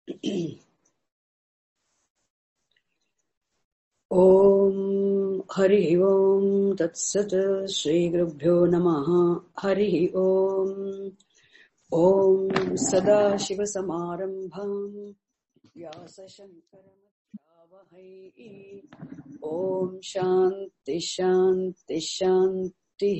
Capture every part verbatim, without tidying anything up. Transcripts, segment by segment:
Om Hari Om Tat Sat Shri Gurubhyo Namaha Hari Om Om Sada Shiva Samarambham Vyasa Shankara Madhyavahai Om Shanti Shanti Shanti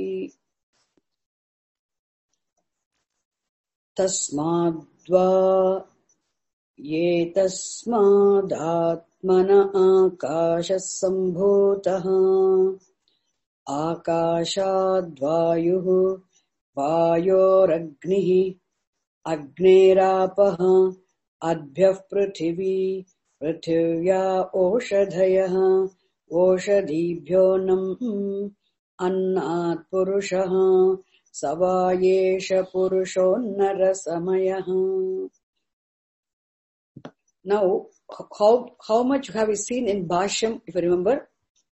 Tasmadva Ye Tasmadatmana Akasha Sambhotaha Akashadvayuhu Vayoragnihi Agnerapah Adbhyah Prithvi Prithivya Oshadhayaha Oshadibhyo Nam Annat Purushaha Savayesha Purushonnarasamayaha. Now, how, how much have we seen in Bhashyam, if you remember?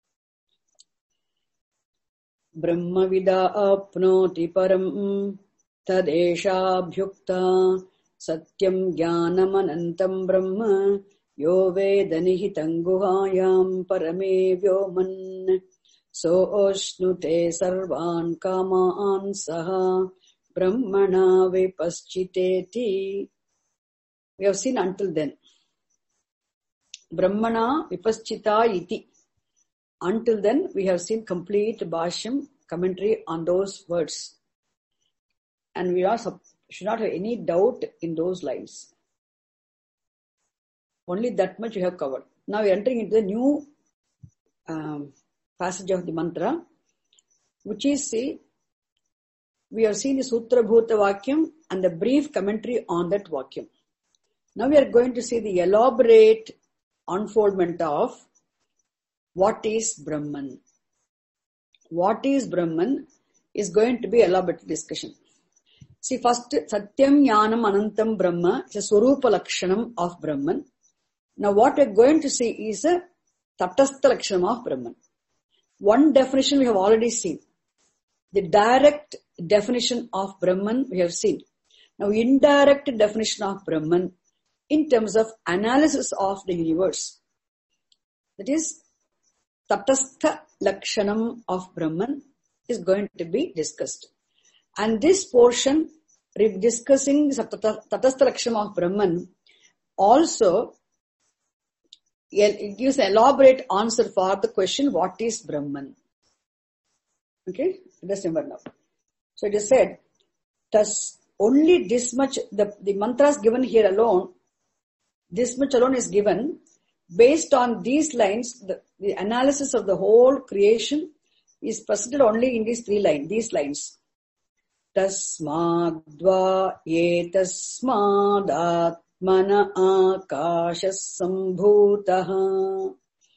Brahma vida apnoti param tadesha bhyukta satyam jnanam anantam brahma yo vedanihitam guhayam parame vyoman so oshnute sarvan kamaan saha brahmana vipaschiteti. We have seen until then. Brahmana vipaschita iti. Until then, we have seen complete Bhashyam commentary on those words. And we are, should not have any doubt in those lines. Only that much we have covered. Now we are entering into the new um, passage of the mantra, which is, see, we have seen the Sutra Bhuta Vakyam and the brief commentary on that Vakyam. Now we are going to see the elaborate unfoldment of what is Brahman. What is Brahman is going to be elaborate discussion. See, first, Satyam Jnanam Anantam Brahma is a Swarupa Lakshanam of Brahman. Now what we are going to see is a Tatastha Lakshanam of Brahman. One definition we have already seen. The direct definition of Brahman we have seen. Now indirect definition of Brahman in terms of analysis of the universe. That is, Tatastha Lakshanam of Brahman is going to be discussed. And this portion, discussing Tatastha Lakshanam of Brahman, also it gives an elaborate answer for the question, what is Brahman? Okay, just remember now. So it is said, thus only this much, the, the mantras given here alone, this much alone is given. Based on these lines, the, the analysis of the whole creation is presented only in these three lines, these lines. Tasmadva ye tasmadatmana akashas sambhutaha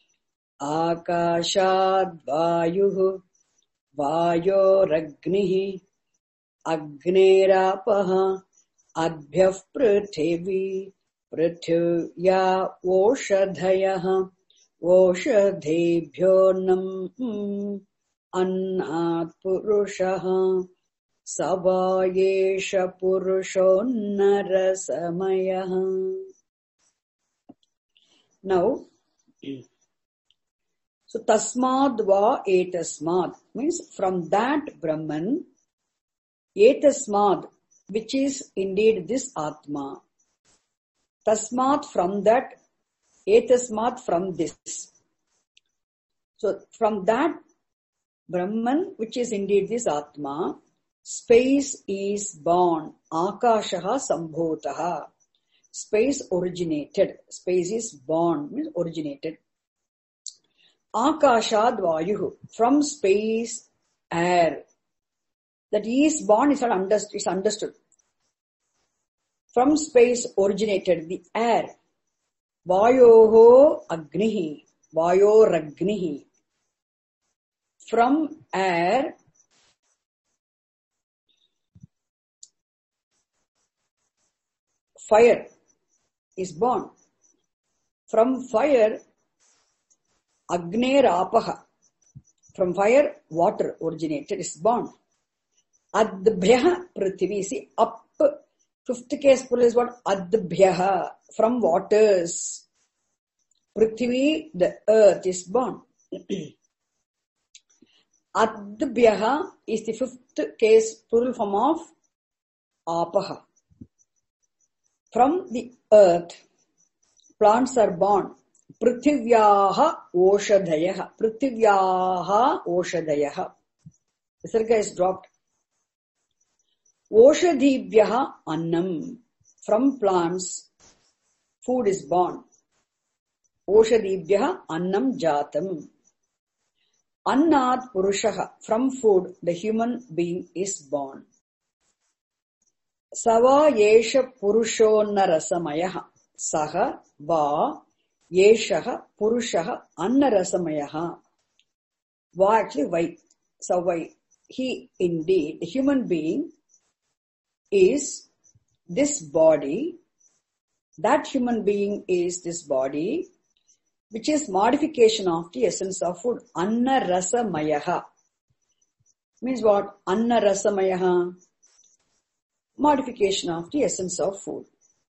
akashadvayuhu vayoragnihi agnerapah adbhyah prithvi Prithivya Oshadhayaha Oshadhebhyo Nam Annat Purushaha Savayesha Purushonnarasamayaha. Now, so Tasmadva Etasmad means from that Brahman, Etasmad, which is indeed this Atma. Tasmat from that, etasmat from this. So from that Brahman, which is indeed this Atma, space is born. Akashaha sambhotaha. Space originated. Space is born, means originated. Akashad vayuhu. From space, air. That he is born is not understood. Is understood. From space originated the air. Vayoho agnihi. Vayoragnihi. From air, fire is born. From fire, Agnerapah. From fire, water originated is born. Adbhyah Prithvi. See, up Fifth case plural is what? Adbhyaha, from waters. Prithvi, the earth, is born. Adbhyaha is the fifth case plural form of apaha. From the earth, plants are born. Prithivyaha oshadhayaha. Prithivyaha oshadhayaha. Visarga is dropped. Oshadhibhyaha annam. From plants, food is born. Oshadhibhyaha annam jatam. Annat purushaha. From food, the human being is born. Sava yesha purushonna rasamayaha. Saha va yeshaha purushaha anna rasamayaha. Va actually why. So why? He indeed, the human being is this body. That human being is this body, which is modification of the essence of food. Anna rasamayaha. Means what? Anna rasamayaha. Modification of the essence of food.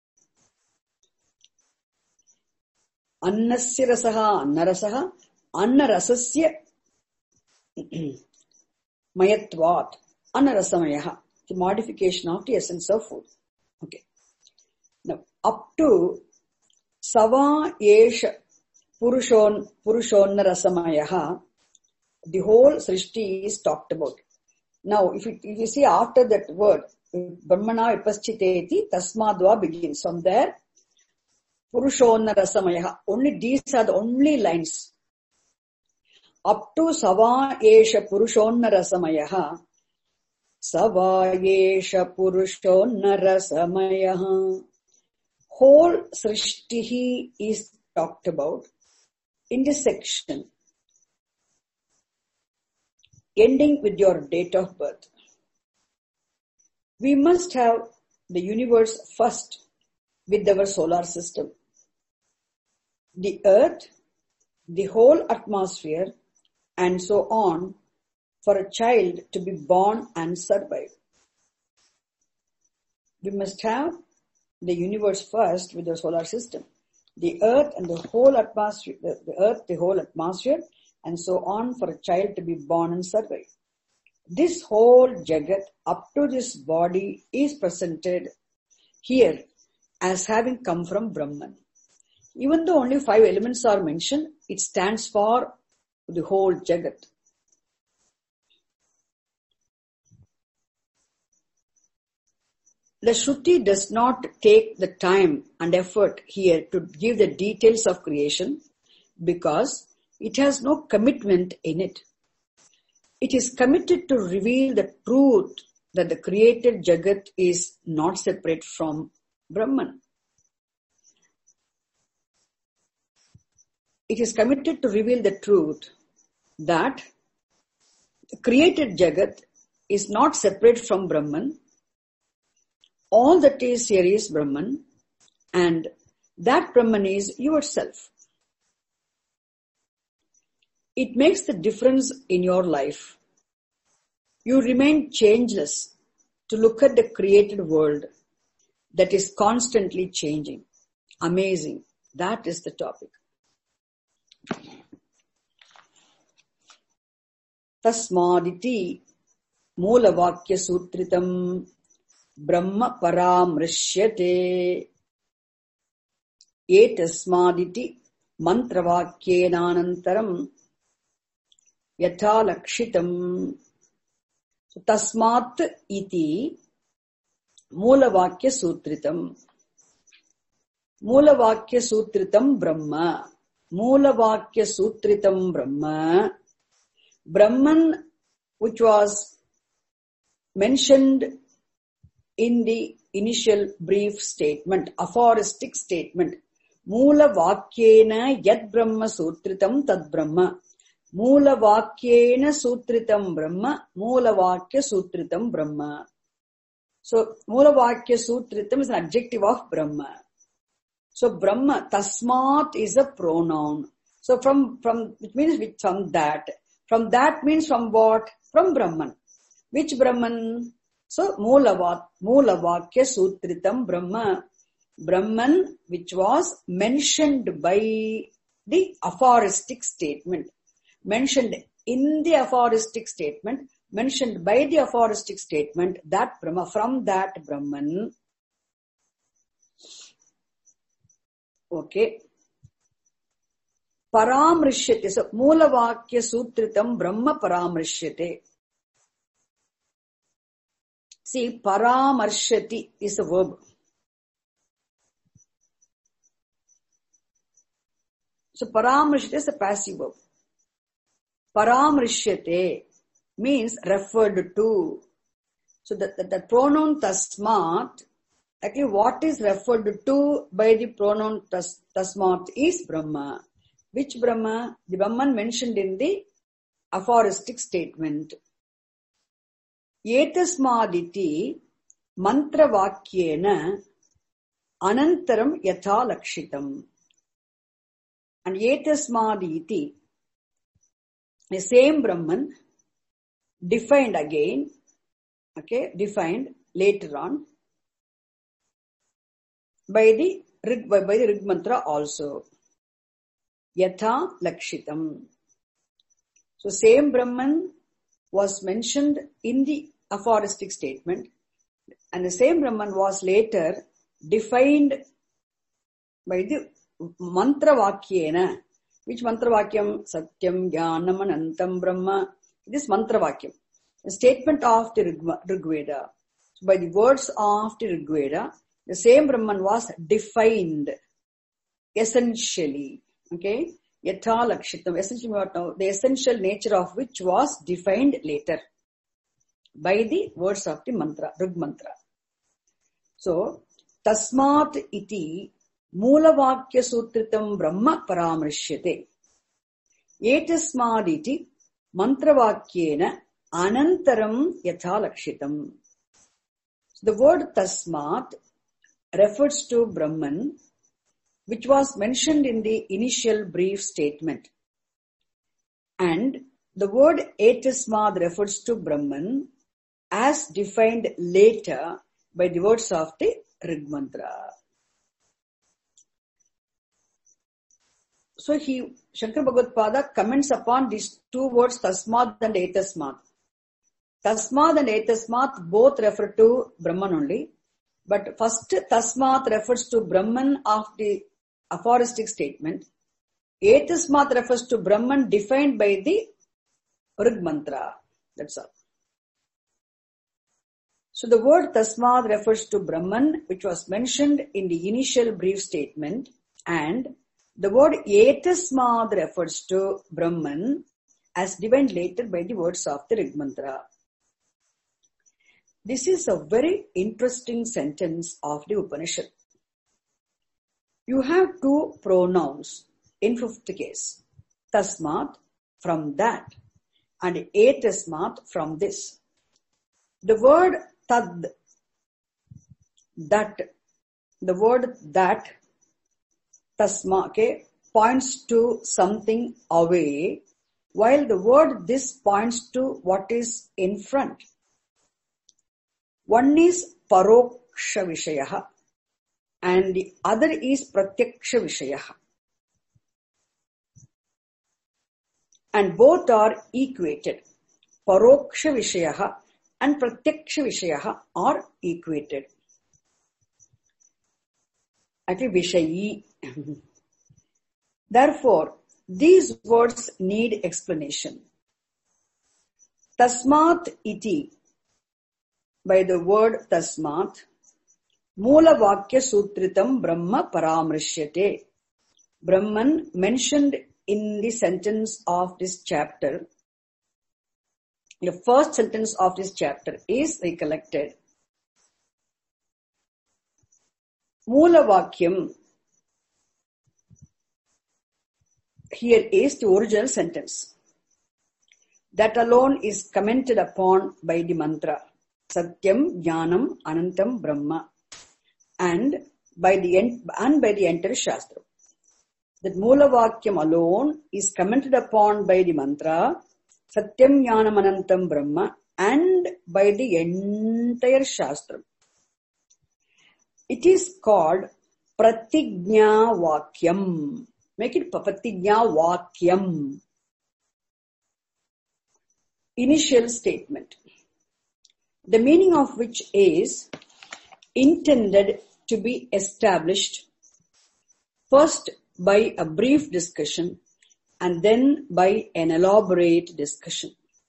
Annasya rasaha, anna rasaha, anna rasasya mayatvat, anna rasamayaha. The modification of the essence of food. Okay. Now, up to Sava Yesha Purushon, Purushonna Rasamayaha, the whole Srishti is talked about. Now, if you, if you see after that word, Brahmana Vipaschiteti, Tasmadva begins. From there, Purushonna Rasamayaha. Only these are the only lines. Up to Sava Yesha Purushonna Rasamayaha, Sava Yesha Purushonna Rasamayaha. Whole Srishti is talked about in this section, ending with your date of birth. We must have the universe first with our solar system. The earth, the whole atmosphere, and so on, for a child to be born and survive. We must have the universe first with the solar system. The earth and the whole atmosphere, the, the earth, the whole atmosphere, and so on, for a child to be born and survive. This whole Jagat up to this body is presented here as having come from Brahman. Even though only five elements are mentioned, it stands for the whole Jagat. The Shruti does not take the time and effort here to give the details of creation because it has no commitment in it. It is committed to reveal the truth that the created Jagat is not separate from Brahman. It is committed to reveal the truth that the created Jagat is not separate from Brahman. All that is here is Brahman, and that Brahman is yourself. It makes the difference in your life. You remain changeless to look at the created world that is constantly changing. Amazing. That is the topic. Tasmaditi Moolavakya Sutritam Brahma Paramrishyate Etasmaditi Mantravakyenanantaram Yatha Lakshitam. So, Tasmat iti Moolavakya Sutritam. Moolavakya Sutritam Brahma. Moolavakya Sutritam Brahma. Brahman, which was mentioned in the initial brief statement, aphoristic statement. Moola Vakyena Yad Brahma Sutritam Tad Brahma. Moola Vakyena Sutritam Brahma. Moola Vakya Sutritam Brahma. So, Moola Vakya Sutritam is an adjective of Brahma. So, Brahma, Tasmat is a pronoun. So, from, from, it means with, from that. From that means from what? From Brahman. Which Brahman? So, Moola Vakya Sutritam Brahma, Brahman, which was mentioned by the aphoristic statement, mentioned in the aphoristic statement, mentioned by the aphoristic statement, that Brahma, from that Brahman, okay, Paramrishyate. So, Moola Vakya Sutritam Brahma Paramrishyate. See, Paramarshati is a verb. So, Paramrishyate is a passive verb. Paramrishyate means referred to. So, the, the, the pronoun tasmat, actually what is referred to by the pronoun tas, tasmat is Brahma. Which Brahma? The Brahman mentioned in the aphoristic statement. Etasmaditi mantra vakyena anantaram yatha lakshitam. And etasmaditi, the same Brahman, defined again, okay, defined later on by the by, by the Rig mantra also. Yatha lakshitam. So same Brahman was mentioned in the aphoristic statement, and the same Brahman was later defined by the mantra vakyena. Which mantra vakyam? Satyam Jnanam Anantam Brahma. This mantra vakyam, the statement of the Rig Veda. So by the words of the Rig Veda, the same Brahman was defined essentially. Okay, Yatha Lakshitam, essentially what now? The essential nature of which was defined later by the words of the mantra, Rig mantra. So, Tasmat iti Moola Vakya Sutritam Brahma Paramrishyate. Etasmad iti Mantra Vakyena Anantaram Yatha Lakshitam. So, the word Tasmat refers to Brahman, which was mentioned in the initial brief statement. And the word etasmad refers to Brahman as defined later by the words of the Rig mantra. So he, Shankara Bhagavad-pada comments upon these two words, Tasmad and Etasmad. Tasmad and Etasmad both refer to Brahman only. But first Tasmat refers to Brahman of the aphoristic statement. Etasmat refers to Brahman defined by the Rig mantra. That's all. So the word Tasmad refers to Brahman, which was mentioned in the initial brief statement, and the word Etasmad refers to Brahman as defined later by the words of the Rig mantra. This is a very interesting sentence of the Upanishad. You have two pronouns in fifth case. Tasmat, from that, and Etasmat, from this. The word tad, that, the word that, tasma, okay, points to something away, while the word this points to what is in front. One is paroksha vishayaha and the other is pratyaksha vishayaha. And both are equated. Paroksha vishayaha and pratyaksha vishayaha are equated. Actually, vishayi. Therefore, these words need explanation. Tasmat iti, by the word Tasmat, Moola Vakya Sutritam Brahma Paramrishyate. Brahman mentioned in the sentence of this chapter, the first sentence of this chapter is recollected. Moola Vakyam here is the original sentence. That alone is commented upon by the mantra. Satyam Jnanam Anantam Brahma, and by the and by the entire Shastra. That Moola Vakyam alone is commented upon by the mantra Satyam Jnanam Anantam Brahma, and by the entire Shastra. It is called Pratignya Vakyam. Make it Pratignya Vakyam. Initial statement. The meaning of which is intended to be established first by a brief discussion and then by an elaborate discussion.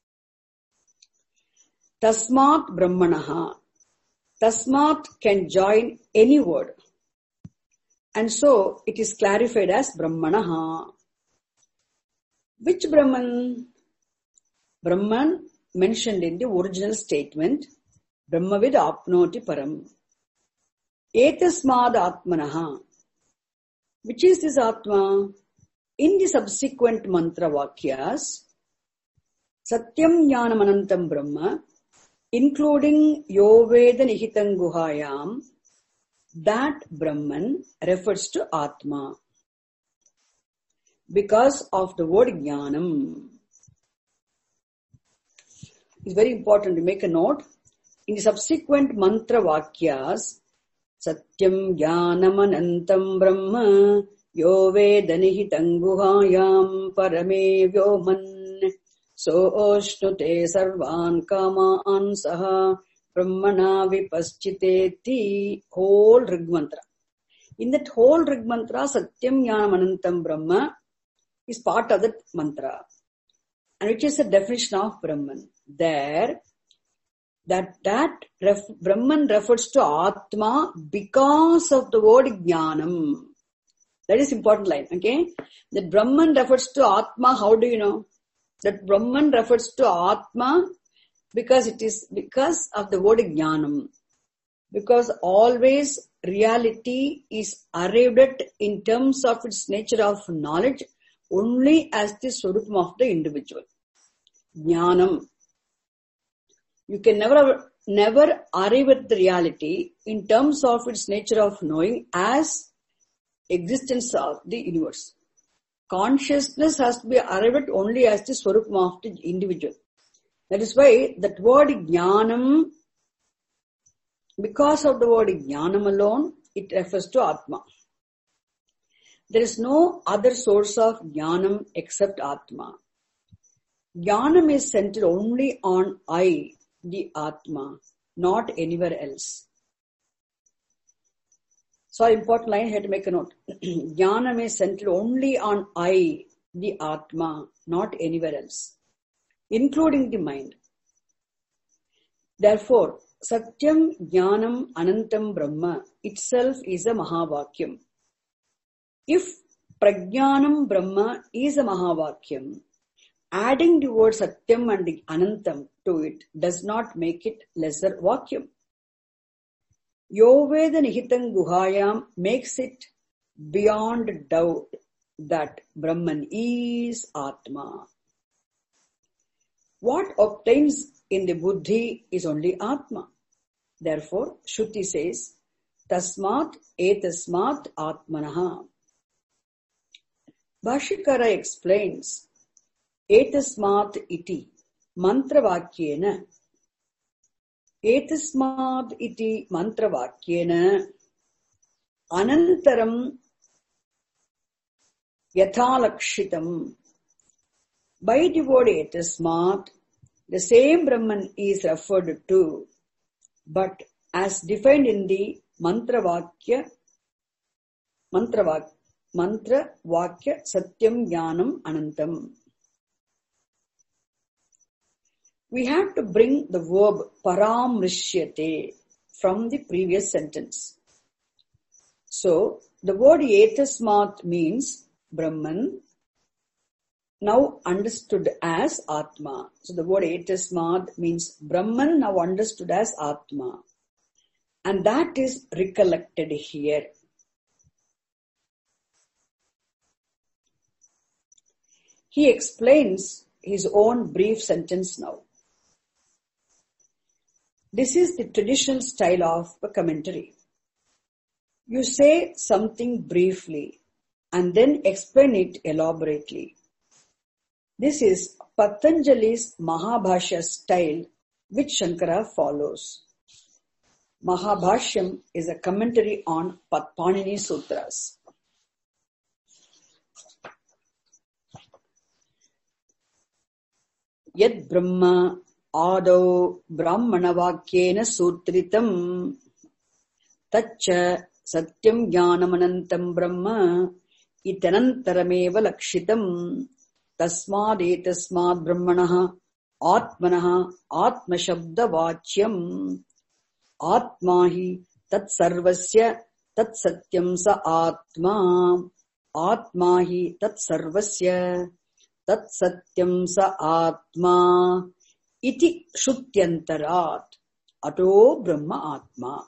Tasmat Brahmanaha. Tasmat can join any word. And so it is clarified as Brahmanaha. Which Brahman? Brahman mentioned in the original statement, Brahmavid apnoti param. Etasmad atmanaha. Which is this Atma? In the subsequent mantra vakyas, Satyam Jnanam Anantam Brahma, including Yoveda Nihitam Guhayam, that Brahman refers to Atma. Because of the word Jnanam. It's very important to make a note. In the subsequent mantra vakyas, Satyam Jnanam Anantam Brahma, Yoveda Nihitam Guhayam Parame Vyoman, So Oshnute Sarvan Kamaan Saha Brahmana Vipaschiteti. Whole Rig Mantra. In that whole Rig Mantra, Satyam Jnanam Anantam Brahma is part of that mantra. And which is the definition of Brahman. There, that that ref, Brahman refers to Atma because of the word Jnanam. That is important line, okay? That Brahman refers to Atma, how do you know? That Brahman refers to Atma because it is because of the word Jnanam. Because always reality is arrived at in terms of its nature of knowledge only as the Swarupam of the individual. Jnanam. You can never, never arrive at the reality in terms of its nature of knowing as existence of the universe. Consciousness has to be arrived at only as the Swarupam of the individual. That is why that word Jnanam, because of the word Jnanam alone, it refers to Atma. There is no other source of Jnanam except Atma. Jnanam is centered only on I, the Atma, not anywhere else. So important line, I had to make a note. Jnanam is centered only on I, the Atma, not anywhere else, including the mind. Therefore, Satyam Jnanam Anantam Brahma itself is a Mahavakyam. If Prajnanam Brahma is a Mahavakyam, adding the word Satyam and the Anantam to it does not make it lesser Vakyam. Yoveda Nihitam Guhayam makes it beyond doubt that Brahman is Atma. What obtains in the Buddhi is only Atma. Therefore, Shruti says, Tasmat etasmat Atmanaha. Bhashikara explains, Etasmat iti mantravakyena. Etasmat iti mantravakyena anantaram yathalakshitam. By the word etasmat, the same Brahman is referred to, but as defined in the mantravakya, mantravakya, mantra vakya satyam jnanam anantam. We have to bring the verb paramrishyate from the previous sentence. So, the word etasmat means Brahman, now understood as Atma. So, the word etasmat means Brahman, now understood as Atma. And that is recollected here. He explains his own brief sentence now. This is the traditional style of a commentary. You say something briefly and then explain it elaborately. This is Patanjali's Mahabhashya style which Shankara follows. Mahabhashyam is a commentary on Panini Sutras. Yad Brahma Adau Brahmanavakyena Sutritam Tacha Satyam Jnanamanantam Brahma Itanantarameva Lakshitam Tasmad Etasmad Brahmanaha Atmanaha Atmashabda Vachyam Atmahi Tat Sarvasya Tat Satyam Sa Atma Atmahi Tat Sarvasya Tat Satyam Sa Atma Iti Shutyantarat Ato Brahma Atma.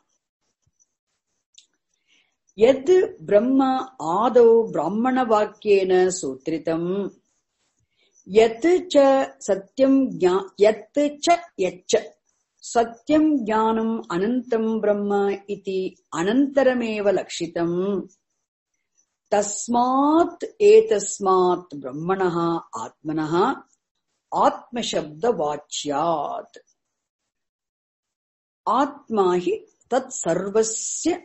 Yad Brahma Adau Brahmana Vakyena Sutritam Yat cha Satyam Yat cha Yacha Satyam Jnanam Anantam Brahma Iti Anantarameva Lakshitam Tasmat Etasmat Brahmanaha Atmanaha Atma Shabda Vachyat Atmahi Tat Sarvasya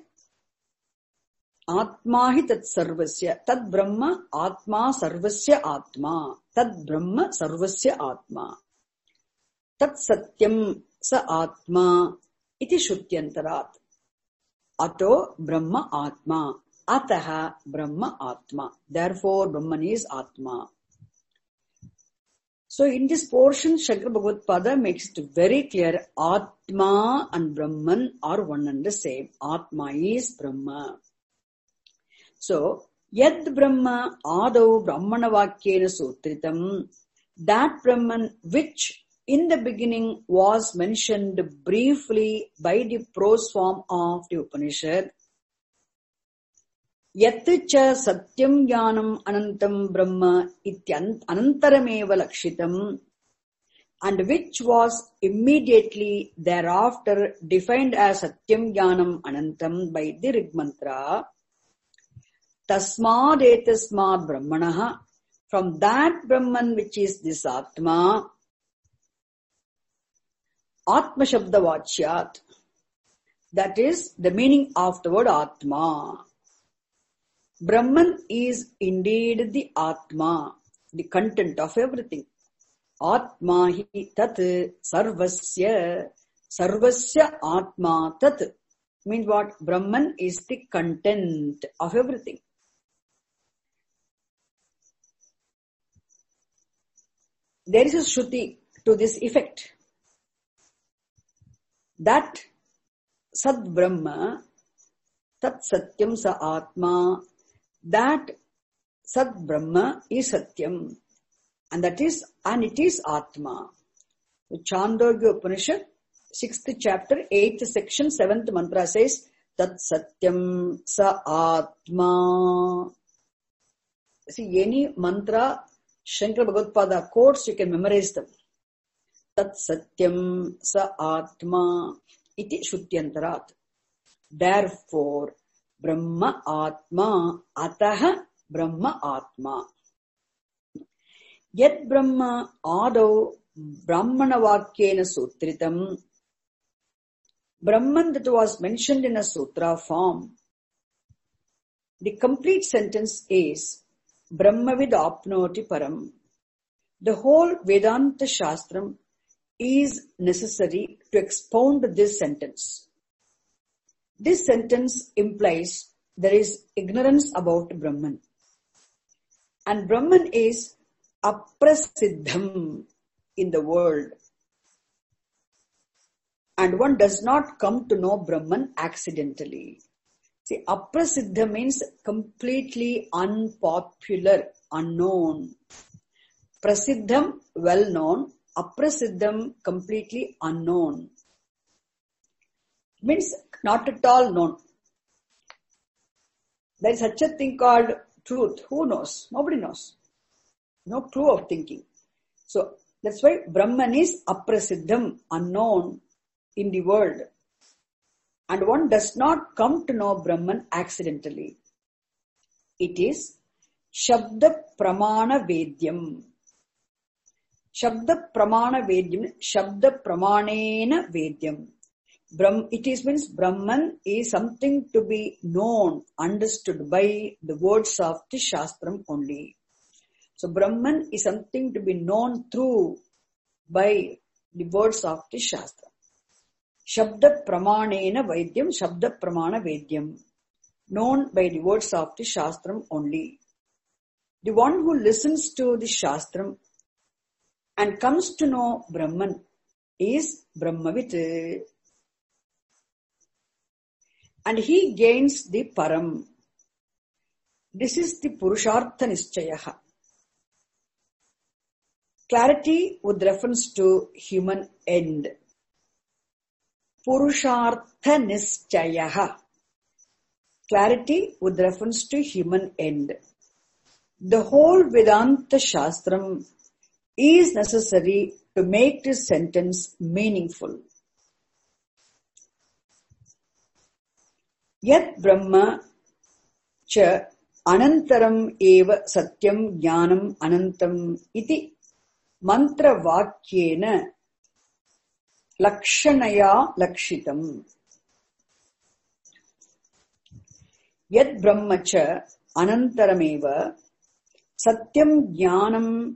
Atmahi Tat Sarvasya Tad Brahma Atma Sarvasya Atma Tad Brahma Sarvasya Atma Tat Satyam Sa Atma Iti Shutyantarat Ato Brahma Atma Ataha Brahma Atma. Therefore Brahman is Atma. So in this portion Shankara Bhagavad Pada makes it very clear Atma and Brahman are one and the same. Atma is Brahma. So Yad Brahma Adau Brahmana Vakyena Sutritam, that Brahman which in the beginning was mentioned briefly by the prose form of the Upanishad, Yat cha Satyam Jnanam Anantam Brahma Ityant Anantarameva Lakshitam, and which was immediately thereafter defined as Satyam Jnanam Anantam by the Rig Mantra, Tasmad Etasmad Brahmanaha, from that Brahman which is this Atma, Atma Shabda Vachyat, that is the meaning of the word Atma. Brahman is indeed the Atma, the content of everything. Atma hi tat sarvasya, sarvasya Atma tat. Means what? Brahman is the content of everything. There is a Shruti to this effect that Sad Brahma, Tat Satyam Sa Atma, that Sad Brahma is Satyam, and that is, and it is Atma. Chandogya Upanishad, sixth chapter, eighth section, seventh mantra says, Tat Satyam Sa Atma. See, any mantra, Shankara Bhagavad Pada quotes, you can memorize them. Tat Satyam Sa Atma Iti Shutyantarat. Therefore, Brahma Atma Ataha Brahma Atma. Yat Brahma Adau Brahmana Vakyena Sutritam, Brahman that was mentioned in a sutra form, the complete sentence is Brahmavid Apnoti Param. The whole Vedanta Shastram is necessary to expound this sentence. This sentence implies there is ignorance about Brahman. And Brahman is aprasiddham in the world. And one does not come to know Brahman accidentally. See, aprasiddha means completely unpopular, unknown. Prasiddham, well known. Aprasiddham, completely unknown. Means not at all known. There is such a thing called truth. Who knows? Nobody knows. No clue of thinking. So that's why Brahman is aprasiddham, unknown in the world. And one does not come to know Brahman accidentally. It is Shabda Pramana Vedyam. Shabda Pramana Vedyam, Shabda Pramanena Vedyam. Brahm, it is means Brahman is something to be known, understood by the words of the Shastram only. So Brahman is something to be known through by the words of the Shastra. Shabda Pramanena Vedyam, Shabda Pramana Vedyam. Known by the words of the Shastram only. The one who listens to the Shastram and comes to know Brahman is Brahmavit. And he gains the Param. This is the Purushartha Nischayaha. Clarity with reference to human end. Purushartha Nischayaha. Clarity with reference to human end. The whole Vedanta Shastram is necessary to make this sentence meaningful. Yat Brahma cha anantaram eva satyam jnanam anantam iti mantra vakyena lakshanaya lakshitam. Yat Brahma cha anantaram eva satyam jnanam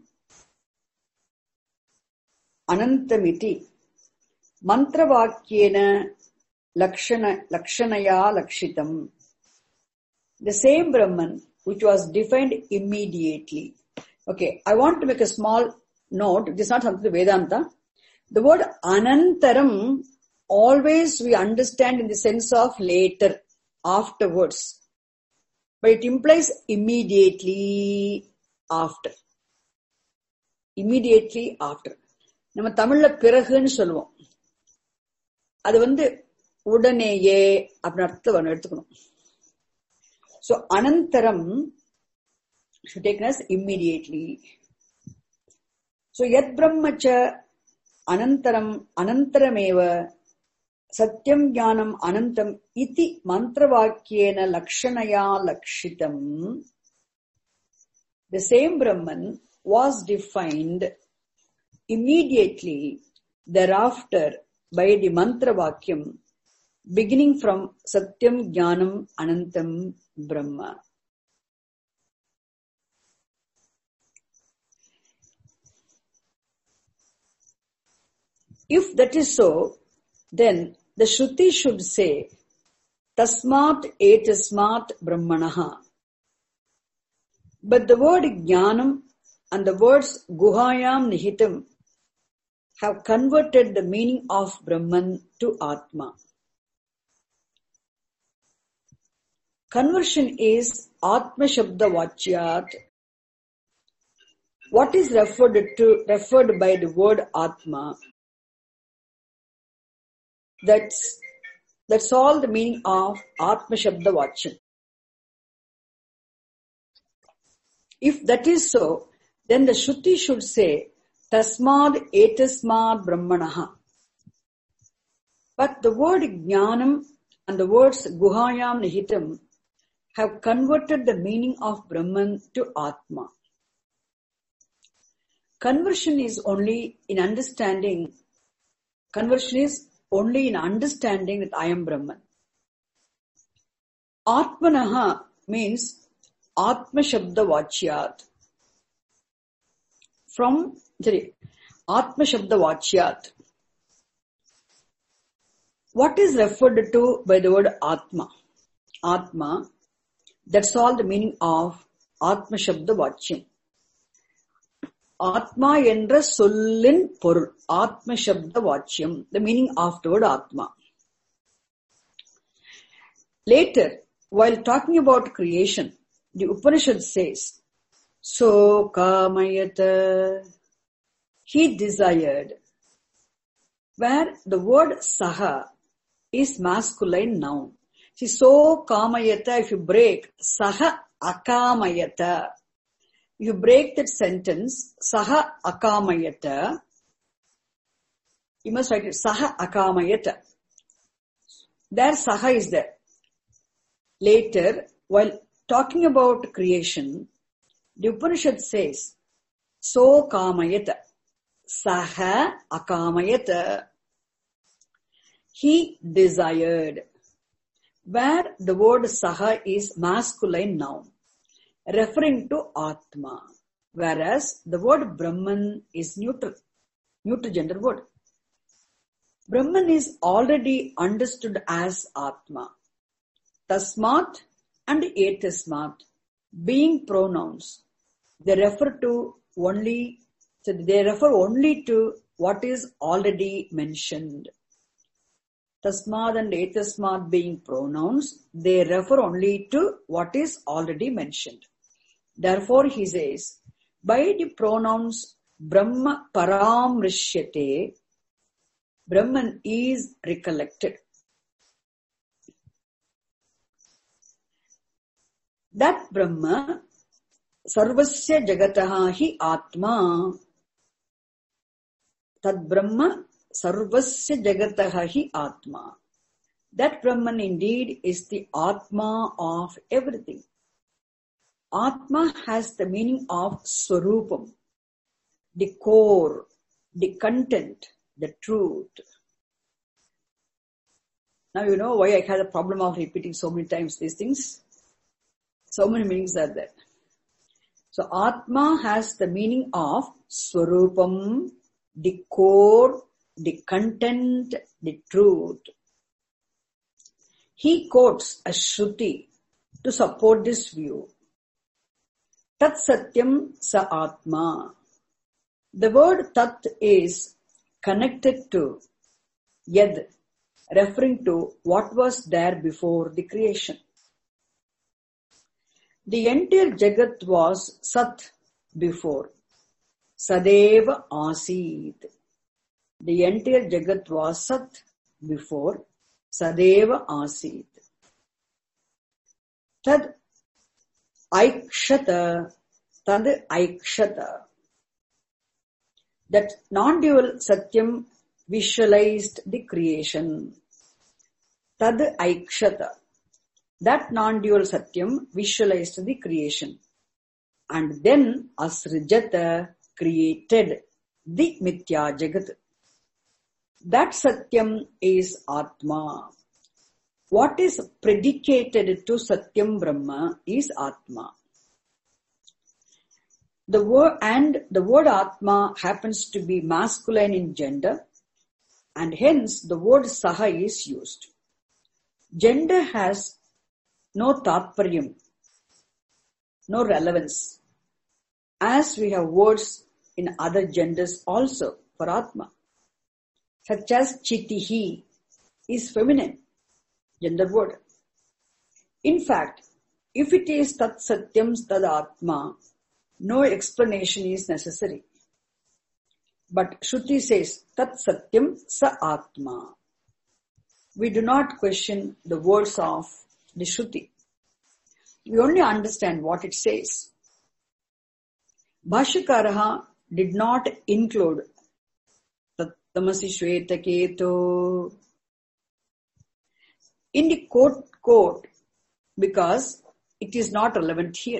anantamiti mantra vakyena lakshana lakshanaya lakshitam. The same Brahman which was defined immediately. Okay, I want to make a small note. This is not something to Vedanta. The word anantaram always we understand in the sense of later, afterwards. But it implies immediately after. Immediately after. நம்ம தமிழ்ல பிறகுன்னு சொல்லுவோம். அது வந்து உடனேயே அப்படின்னு அர்த்தம் எடுத்துக்கணும். So anantaram should take as immediately. So yad brahmacha anantaram anantarameva satyam jnanam anantam iti mantravakyena lakshanaya lakshitam. The same Brahman was defined immediately thereafter by the mantra vakyam beginning from Satyam Jnanam Anantam Brahma. If that is so, then the Shruti should say Tasmat etasmat Brahmanaha. But the word Jnanam and the words Guhayam Nihitam have converted the meaning of Brahman to Atma. Conversion is Atma Shabda Vachyat. What is referred to, referred by the word Atma? That's, that's all the meaning of Atma Shabda Vachyam. If that is so, then the Shruti should say, Tasmad etasmad Brahmanaha. But the word Jnanam and the words Guhayam Nihitam have converted the meaning of Brahman to Atma. Conversion is only in understanding, conversion is only in understanding that I am Brahman. Atmanaha means Atma Shabda Vachyat. From, sorry, Atma Shabda Vachyat. What is referred to by the word Atma? Atma, that's all the meaning of Atma Shabda Vachyam. Atma endra sollin porul. Atma Shabda Vachyam, the meaning of the word Atma. Later, while talking about creation, the Upanishad says, So kamayata, he desired, where the word saha is masculine noun. See, so kamayata, if you break, saha akamayata. You break that sentence, saha akamayata, you must write it, saha akamayata. There saha is there. Later, while talking about creation, the Upanishad says, so kamayata. Saha akamayat. He desired. Where the word saha is masculine noun, referring to Atma, whereas the word Brahman is neutral, neutral gender word. Brahman is already understood as Atma. Tasmat and Etasmat being pronouns, they refer to only, so they refer only to what is already mentioned. Tasmad and Etasmad being pronouns, they refer only to what is already mentioned. Therefore, he says, by the pronouns Brahma Paramrishyate, Brahman is recollected. That Brahma, Sarvasya Jagataha hi Atma, Tad Brahma Sarvasya Jagataha hi Atma. That Brahman indeed is the Atma of everything. Atma has the meaning of Swarupam, the core, the content, the truth. Now you know why I had a problem of repeating so many times these things. So many meanings are there. So Atma has the meaning of Swarupam, the core, the content, the truth. He quotes a Shruti to support this view. Tat Satyam Sa Atma. The word Tat is connected to Yad, referring to what was there before the creation. The entire Jagat was Sat before. Sadeva Asit. The entire Jagat was Sat before. Sadeva Asit. Tad Aikshata. Tad Aikshata. That non-dual Satyam visualized the creation. Tad Aikshata. That non-dual Satyam visualized the creation. And then Asrijata created the Mithya Jagat. That Satyam is Atma. What is predicated to Satyam Brahma is Atma. The word, and the word Atma happens to be masculine in gender, and hence the word Saha is used. Gender has no tatparyam, no relevance, as we have words in other genders also for Atma, such as Chitihi is feminine, gender word. In fact, if it is Tat Satyam Tad Atma, no explanation is necessary. But Shruti says, Tat Satyam Sa Atma. We do not question the words of the Shruti. We only understand what it says. Bhashyakaraha did not include Tattamasi Shvetaketo in the quote, quote, because it is not relevant here.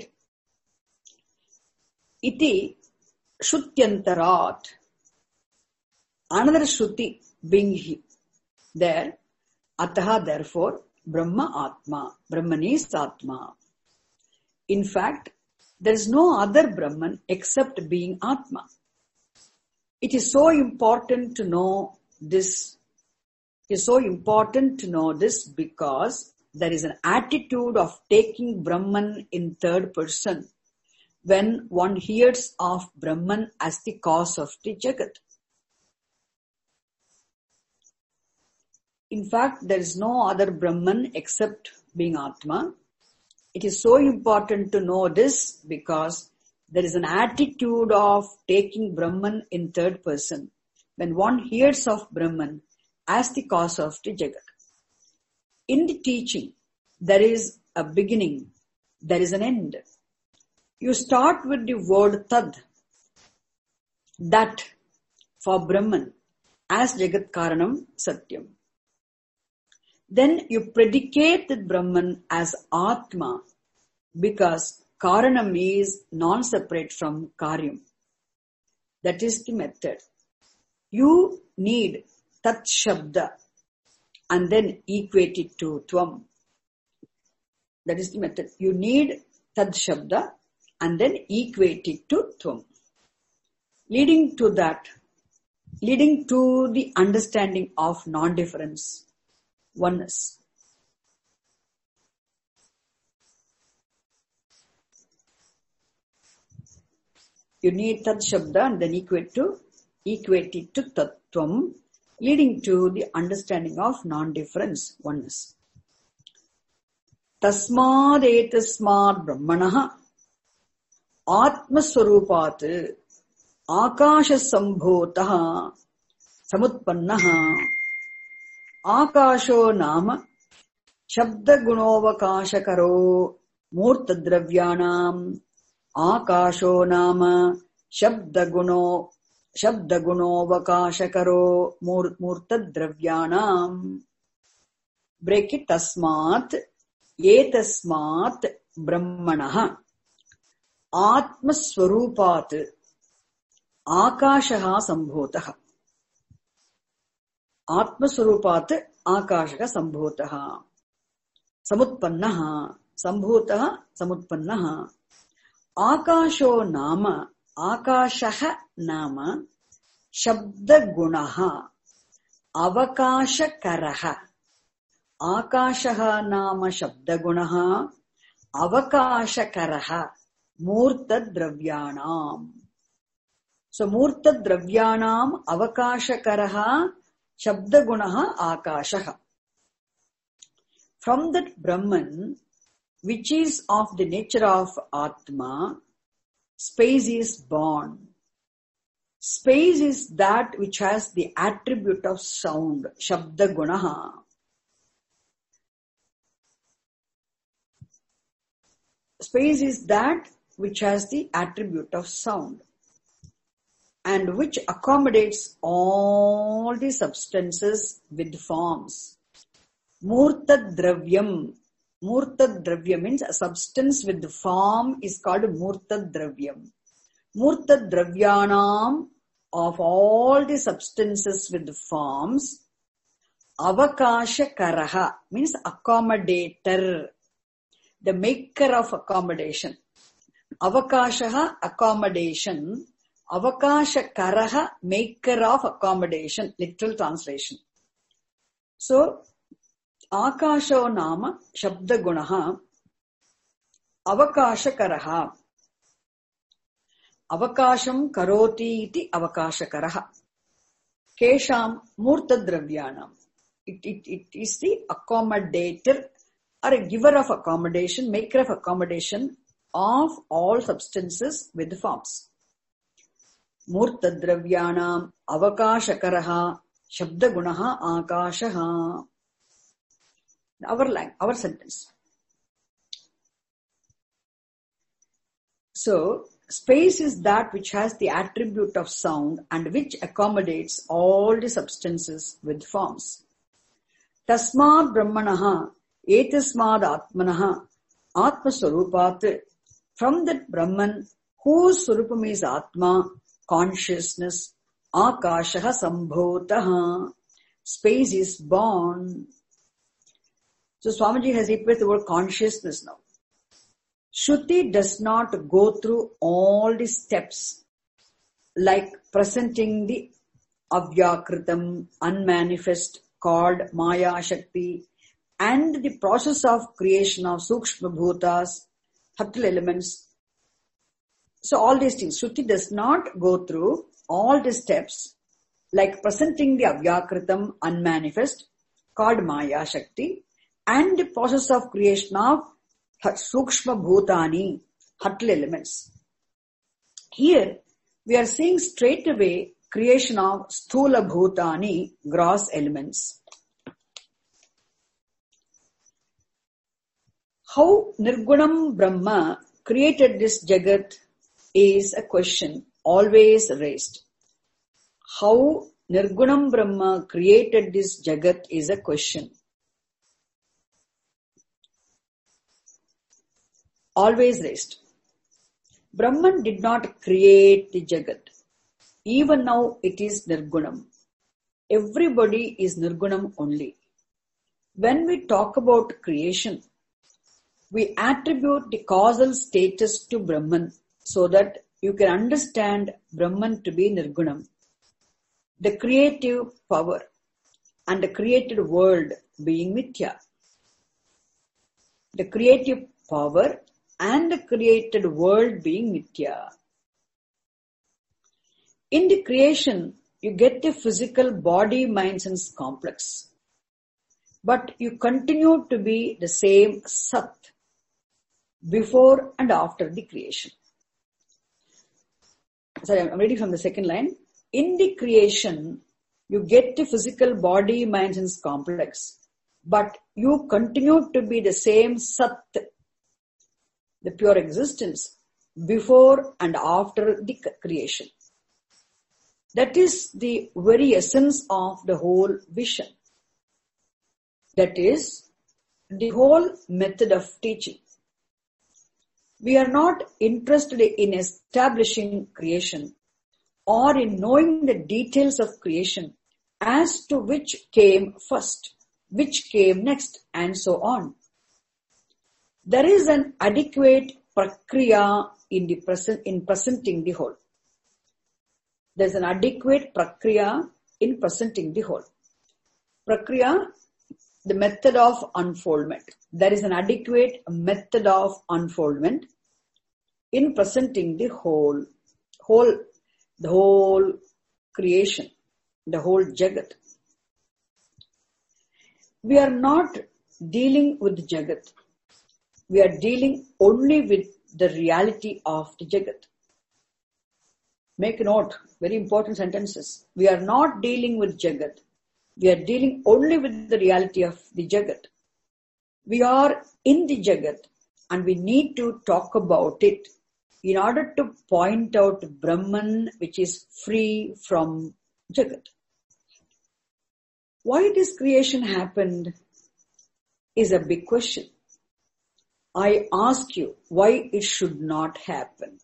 Iti Shrutyantarat. Another Shruti being there, Ataha therefore, Brahma Atma. Brahman is Atma. In fact, there is no other Brahman except being Atma. It is so important to know this. It is so important to know this because there is an attitude of taking Brahman in third person when one hears of Brahman as the cause of the Jagat. In fact, there is no other Brahman except being Atma. It is so important to know this because there is an attitude of taking Brahman in third person when one hears of Brahman as the cause of the Jagat. In the teaching, there is a beginning, there is an end. You start with the word Tad, that, for Brahman, as Jagat Karanam Satyam. Then you predicate the Brahman as Atma because Karanam is non-separate from Karyam. That is the method. You need tat shabda and then equate it to tvam. That is the method. You need tad shabda and then equate it to tvam. Leading to that, leading to the understanding of non-difference, oneness. You need tad shabda and then equate to equate it to tattvam, leading to the understanding of non-difference, oneness. Tasmad etasmad brahmanah atmaswarupat akasha sambhotah samutpannah akasho nama shabda gunovakashakaro murtadravyanam akasho nama shabda guno shabda gunovakashakaro murtadravyanam. Break it. Tasmat etasmat brahmanah atmaswarupat akashaha sambhotah. Atmaswarupat akashaha sambhotah. Samutpannah sambhotah samutpannah. Akasho nama akashaha nama shabda gunaha avakashakaraha. Akashaha nama shabda gunaha avakashakaraha murta dravyanam. So murta dravyanam avakashakaraha shabda gunaha akashaha. From that Brahman, which is of the nature of Atma, space is born. Space is that which has the attribute of sound, shabda gunaha. Space is that which has the attribute of sound and which accommodates all the substances with forms. Murta dravyam. Murta dravya means a substance with the form is called murta dravyam. Murta dravyanam, of all the substances with the forms, avakasha karaha means accommodator, the maker of accommodation. Avakashaha, accommodation. Avakasha karaha, maker of accommodation. Literal translation. So, Akasho nama shabda gunaha avakasha karaha. Avakasham karoti iti avakasha karaha. Kesham murta dravyanam. It, it, it is the accommodator or a giver of accommodation, maker of accommodation of all substances with forms. Murta dravyanam avakasha karaha shabda gunaha akashaha. Our line, our sentence. So, space is that which has the attribute of sound and which accommodates all the substances with forms. Tasmad brahmanaha etasmad atmanaha atmaswarupat. From that Brahman, whose swarupam is Atma, consciousness, akashaha sambhotaha. Space is born. So Swamiji has replaced the word consciousness now. Shruti does not go through all the steps like presenting the avyakritam, unmanifest, called Maya Shakti, and the process of creation of Sukshma Bhutas, subtle elements. So all these things, Shruti does not go through all the steps like presenting the avyakritam, unmanifest, called Maya Shakti, and the process of creation of Sukshma Bhutani, subtle elements. Here, we are seeing straight away creation of Sthula Bhutani, gross elements. How Nirgunam Brahma created this Jagat is a question always raised. How Nirgunam Brahma created this Jagat is a question. Always raised. Brahman did not create the Jagat. even now it is Nirgunam. Everybody is Nirgunam only. When we talk about creation, we attribute the causal status to Brahman so that you can understand Brahman to be Nirgunam, the creative power, and the created world being Mithya. The creative power and the created world being Mithya. In the creation, you get a physical body, mind, sense complex. But you continue to be the same Sat before and after the creation. Sorry, I'm reading from the second line. In the creation, you get a physical body, mind, sense complex. But you continue to be the same Sat, the pure existence, before and after the creation. That is the very essence of the whole vision. That is the whole method of teaching. We are not interested in establishing creation or in knowing the details of creation as to which came first, which came next, and so on. There is an adequate prakriya in the present, in presenting the whole. There is an adequate prakriya in presenting the whole. Prakriya, the method of unfoldment. There is an adequate method of unfoldment in presenting the whole, whole, the whole creation, the whole Jagat. We are not dealing with Jagat. We are dealing only with the reality of the Jagat. Make a note, very important sentences. We are not dealing with Jagat. We are dealing only with the reality of the Jagat. We are in the Jagat and we need to talk about it in order to point out Brahman which is free from Jagat. Why this creation happened is a big question. I ask you why it should not happen.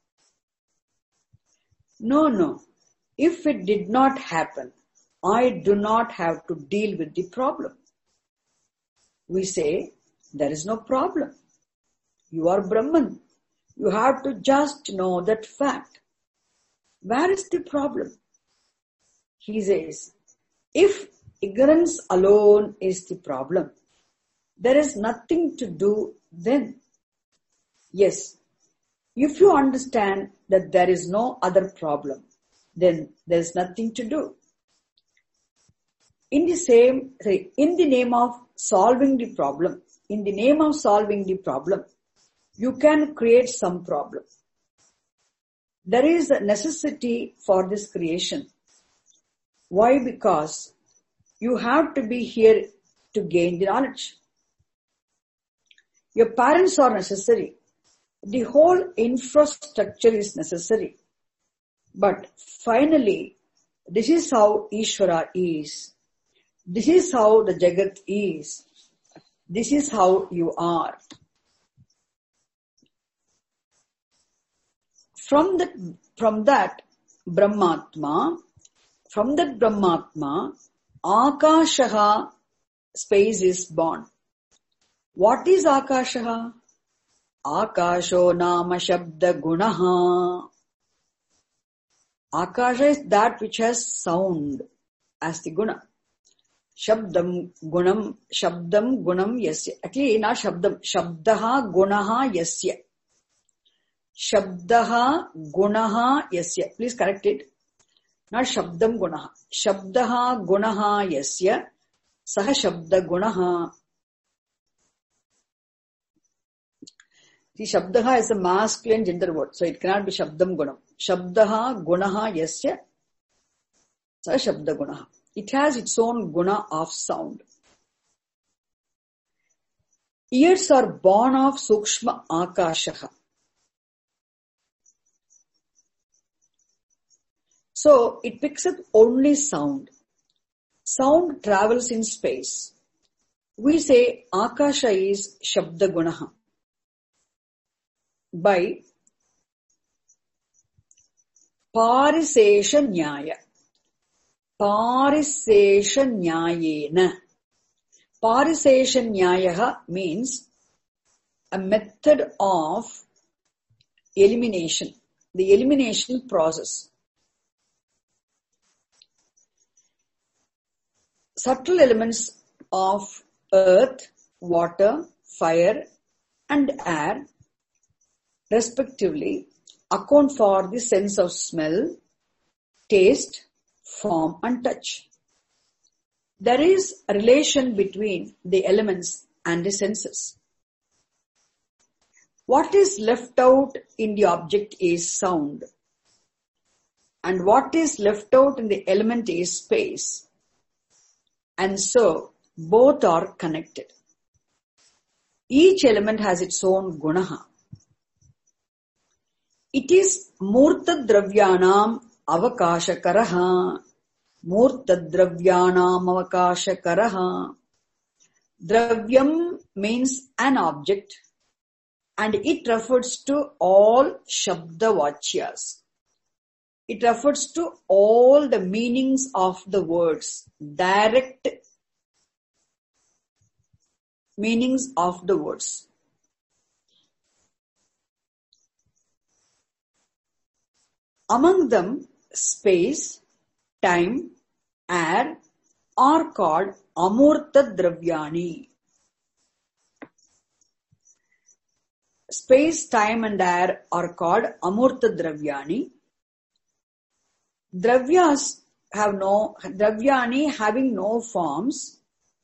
No, no. If it did not happen, I do not have to deal with the problem. We say, there is no problem. You are Brahman. You have to just know that fact. Where is the problem? He says, if ignorance alone is the problem, there is nothing to do then. Yes, if you understand that there is no other problem, then there is nothing to do. In the same, sorry, in the name of solving the problem, in the name of solving the problem, you can create some problem. There is a necessity for this creation. Why? Because you have to be here to gain the knowledge. Your parents are necessary. The whole infrastructure is necessary. But finally, this is how Ishvara is. This is how the Jagat is. This is how you are. From that, from that Brahmatma, from that Brahmatma, Akashaha, space is born. What is Akashaha? Akasho nama shabda gunaha. Akasha is that which has sound as the guna. Shabdam gunam, shabdam gunam yasya. Actually, not shabdam, shabdaha gunaha yasya. Shabdaha gunaha yasya. Please correct it. Not shabdam gunaha. Shabdaha gunaha yasya. Saha shabda gunaha. See, shabdaha is a masculine gender word, so it cannot be shabdam gunam. Shabdaha gunaha yasya. Saha shabda gunaha. It has its own guna of sound. Ears are born of sukshma akashaha. So, it picks up only sound. Sound travels in space. We say akasha is shabda gunaha. By Parisesha Nyaya. Parisesha Nyayena. Parisesha Nyayaha means a method of elimination, the elimination process. Subtle elements of earth, water, fire, and air, respectively, account for the sense of smell, taste, form, and touch. There is a relation between the elements and the senses. What is left out in the object is sound, and what is left out in the element is space. And so, both are connected. Each element has its own gunaha. It is Murta Dravyanam Avakashakaraha. Murta Dravyanam Avakashakaraha. Dravyam means an object, and it refers to all Shabda Vachyas. It refers to all the meanings of the words, direct meanings of the words. Among them, space, time, air are called Amurta Dravyani. Space, time and air are called Amurta Dravyani. Dravyas have no, Dravyani having no forms.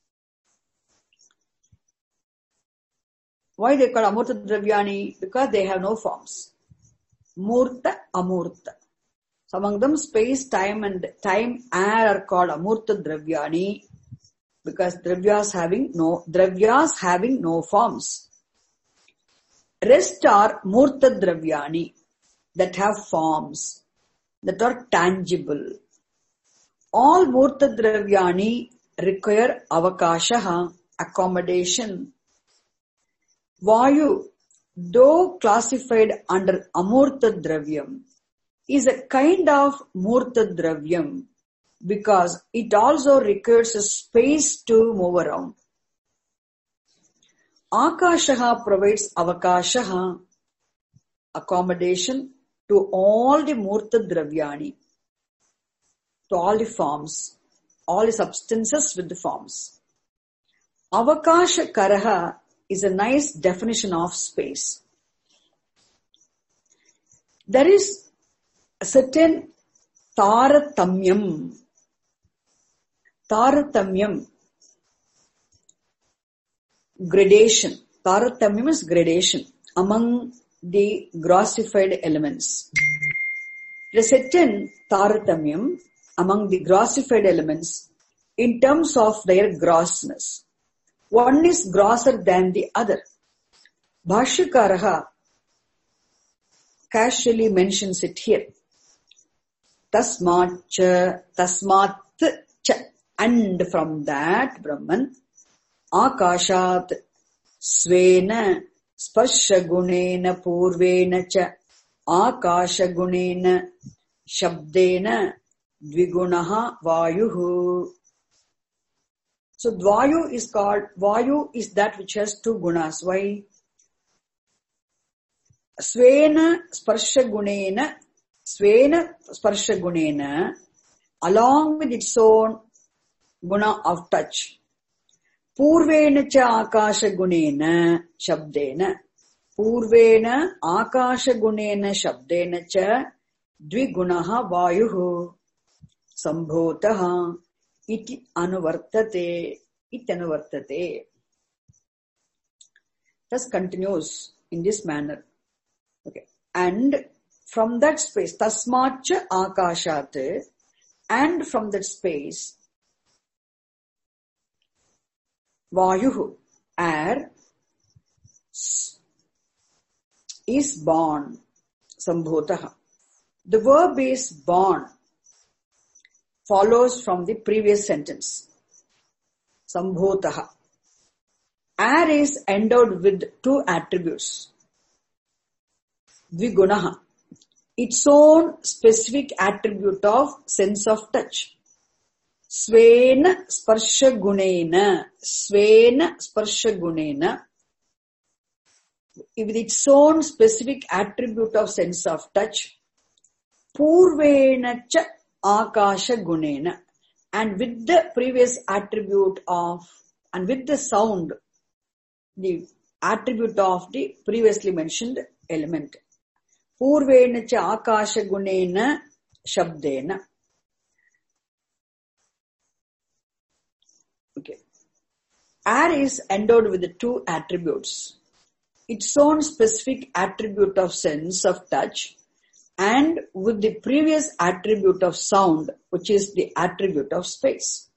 Why they call Amurta Dravyani? Because they have no forms. Murta, Amurta. So among them, space, time and time, air are called Amurta Dravyani because Dravyas having no, Dravyas having no forms. Rest are Murta Dravyani that have forms, that are tangible. All Murta Dravyani require Avakashaha, accommodation. Vayu, though classified under Amurta Dravyam, is a kind of Murta Dravyam because it also requires a space to move around. Akashaha provides Avakashaha, accommodation to all the Murta Dravyani, to all the forms, all the substances with the forms. Avakasha Karaha is a nice definition of space. There is a certain Taratamyam. Taratamyam. Gradation. Taratamyam is gradation among the grossified elements. There is a certain Taratamyam among the grossified elements in terms of their grossness. One is grosser than the other. Bhashyakaraha casually mentions it here. Tasmat cha, tasmat cha, and from that Brahman, Akashat svena sparshagunena purvena cha, Akashagunena shabdena dvigunaha vayuhu. So Dvayu is called, Vayu is that which has two gunas. Why? Svena sparshagunena, Svena sparshagunena, along with its own guna of touch. Purvena cha akashagunena shabdena. Purvena akashagunena shabdena cha dvigunaha vayuhu. Sambhotaha. Iti anuvartate, iti anuvartate. Thus continues in this manner. Okay. And from that space, tasmacha akashat, and from that space, vayuhu, air, is born. Sambhotaha. The verb is born. Follows from the previous sentence. Sambhotaha. Air is endowed with two attributes. Dvigunaha. its own specific attribute of sense of touch. Svena sparsha gunena, Svena sparsha gunena, with its own specific attribute of sense of touch. Purvena cha akasha gunena, and with the previous attribute of, and with the sound, the attribute of the previously mentioned element. Purvena cha akasha gunena shabdena. Okay. Air is endowed with the two attributes. Its own specific attribute of sense of touch and with the previous attribute of sound, which is the attribute of space.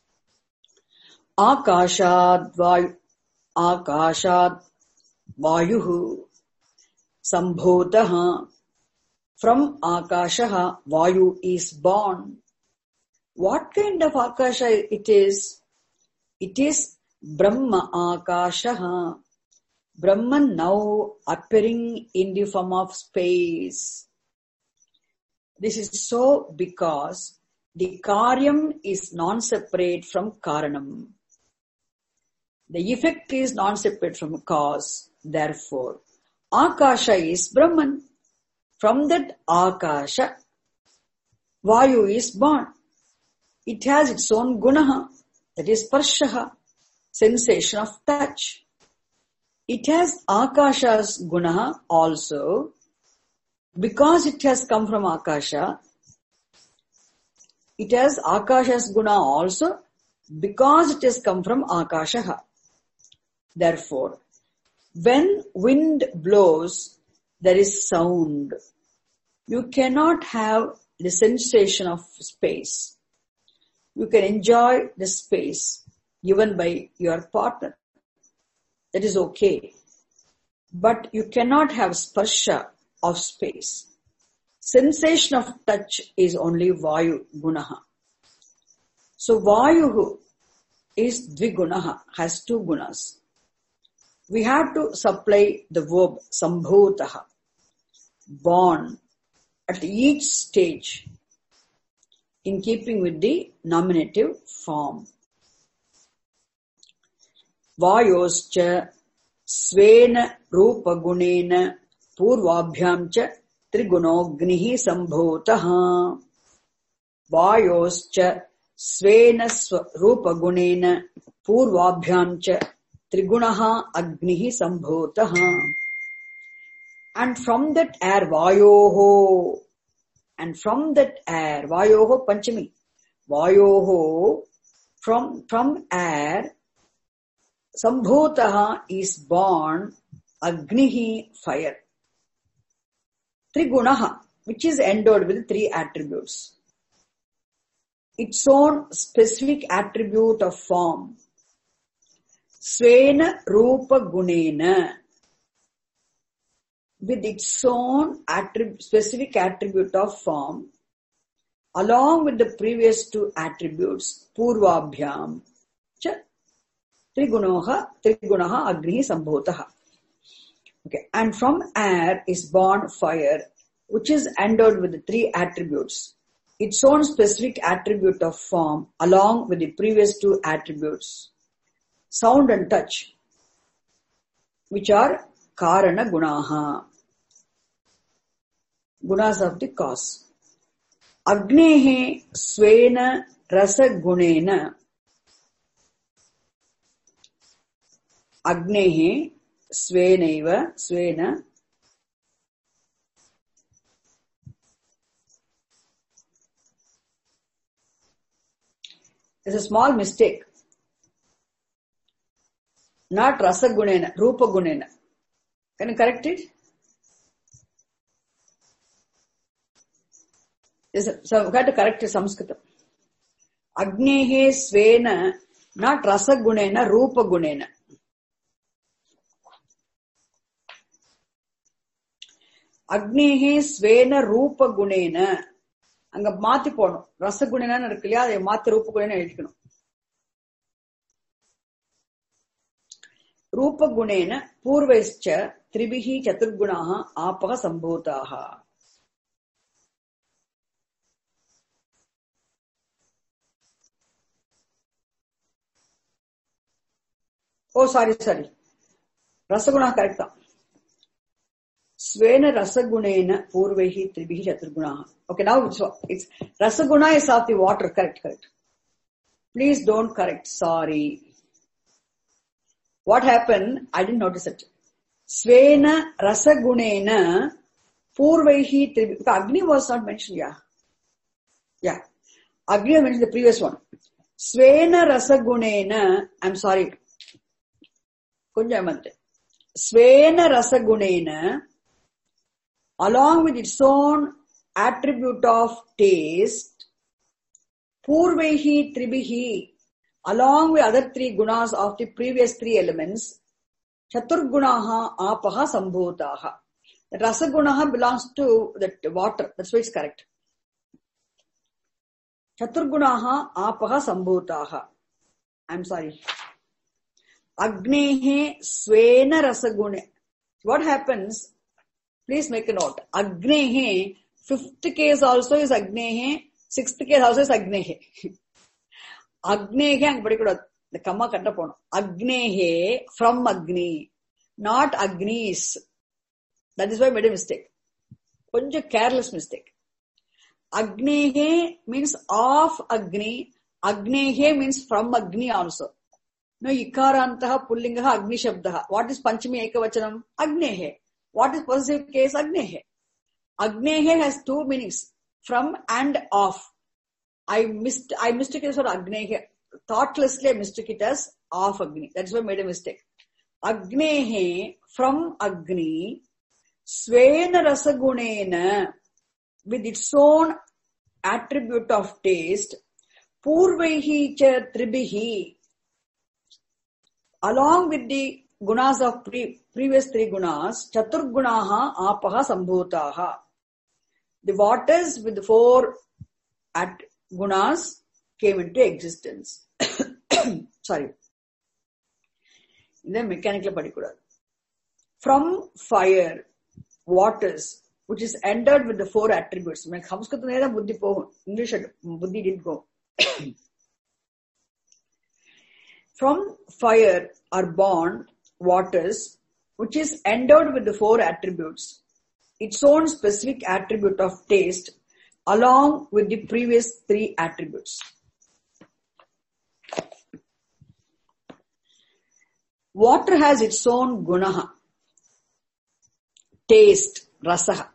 Akashad vayu, Akashad vayuhu sambhotaha. From Akashaha, Vayu is born. What kind of Akasha it is? It is Brahma Akashaha. Brahman now appearing in the form of space. This is so because the Karyam is non-separate from Karanam. The effect is non-separate from cause. Therefore, Akasha is Brahman. From that Akasha, Vayu is born. It has its own gunaha, that is Parshaha, sensation of touch. It has Akasha's gunaha also, because it has come from Akasha. It has Akasha's guna also, because it has come from Akashaha. Therefore, when wind blows, there is sound. You cannot have the sensation of space. You can enjoy the space given by your partner. That is okay. But you cannot have sparsha of space. Sensation of touch is only Vayu gunaha. So Vayu is dvigunaha, has two gunas. We have to supply the verb sambhotaha, born, at each stage, in keeping with the nominative form. Vayoscha svena rupa gunena purvabhyam cha trigunognihi sambhotaha. Vayoscha svena rupa gunena purvabhyam cha trigunaha agnihi sambhotaha. And from that air, Vayoho, and from that air, Vayoho Panchami, Vayoho, from, from air, Sambhotaha is born, Agnihi, fire. Trigunaha, which is endowed with three attributes. Its own specific attribute of form. Svena Rupa Gunena, with its own attrib- specific attribute of form, along with the previous two attributes, Purvabhyam, cha, Trigunaha, Trigunaha, Agni, Sambhotaha. Okay, and from air is born fire, which is endowed with the three attributes, its own specific attribute of form, along with the previous two attributes, sound and touch, which are Karana Gunaha, gunas of the cause. Agnehe svena rasa gunena. Agnehe svenaiva svena there's a small mistake. Not rasa gunena, rupa gunena. Can you correct it? So we got to correct Sanskritam. Agnehe svena, not rasa gunena, rupa gunena. Agnehe svena rupa gunena. அங்க மாத்தி போடணும். ரசகுணேன இருக்கு இல்லையா, அதை மாத்தி ரூப குணேன எழுதிக்கணும். ரூப குணேன பூர்வைச்ச திரிபிஹி சதுர்குணாஹ ஆபக சம்போதாஹ. Oh, sorry, sorry. Rasaguna correct. Svena rasagunena purvehi tribihi chaturgunaha. Okay, now it's, it's rasaguna is of the water. Correct, correct. Please don't correct. Sorry. What happened? I didn't notice it. Svena rasagunena purvehi tribihi. Agni was not mentioned, yeah. Yeah. Agni mentioned the previous one. Svena rasagunena, I'm sorry. Kunjamante. Svena rasagunena, along with its own attribute of taste, purvehi tribihi, along with other three gunas of the previous three elements, chaturgunaha apaha sambhutaha. The rasagunaha belongs to the water. That's why it's correct. Chaturgunaha apaha sambhutaha. I'm sorry. Agnehe svena rasagune. What happens? Please make a note. Agnehe, fifth case also is Agnehe, sixth case also is Agnehe. Agnehe, the kamma kattapono. Agnehe, from Agni, not Agnis. That is why I made a mistake. Konja careless mistake. Agnehe means of Agni. Agnehe means from Agni also. No, ikarantaha pullingaha Agni shabdaha. What is Panchami Ekavachanam? Agnehe. What is possessive case? Agnehe. Agnehe has two meanings. From and of. I missed, I mistook it for Agnehe. Thoughtlessly I mistook it as of Agni. That's why I made a mistake. Agnehe, from Agni, svena rasagunena, with its own attribute of taste, purvehi cha tribihi, along with the gunas of pre- previous three gunas, chaturgunaha apaha sambhutaha. The waters with the four at gunas came into existence. Sorry. In the mechanical particular. From fire, waters, which is endowed with the four attributes. English buddhi didn't go. From fire are born waters, which is endowed with the four attributes, its own specific attribute of taste, along with the previous three attributes. Water has its own gunaha, taste, rasaha,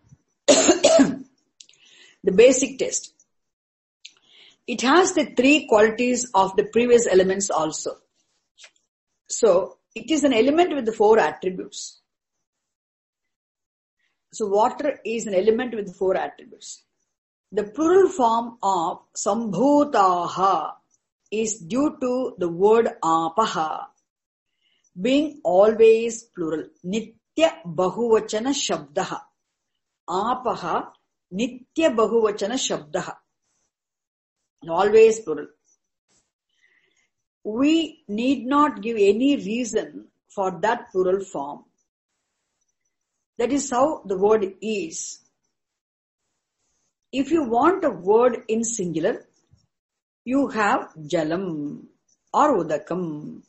the basic taste. It has the three qualities of the previous elements also. So, it is an element with the four attributes. So, water is an element with the four attributes. The plural form of sambhutaha is due to the word apaha being always plural. Nitya bahuvachana shabdaha. Apaha nitya bahuvachana shabdaha. Always plural. We need not give any reason for that plural form. That is how the word is. If you want a word in singular, you have jalam or udakam.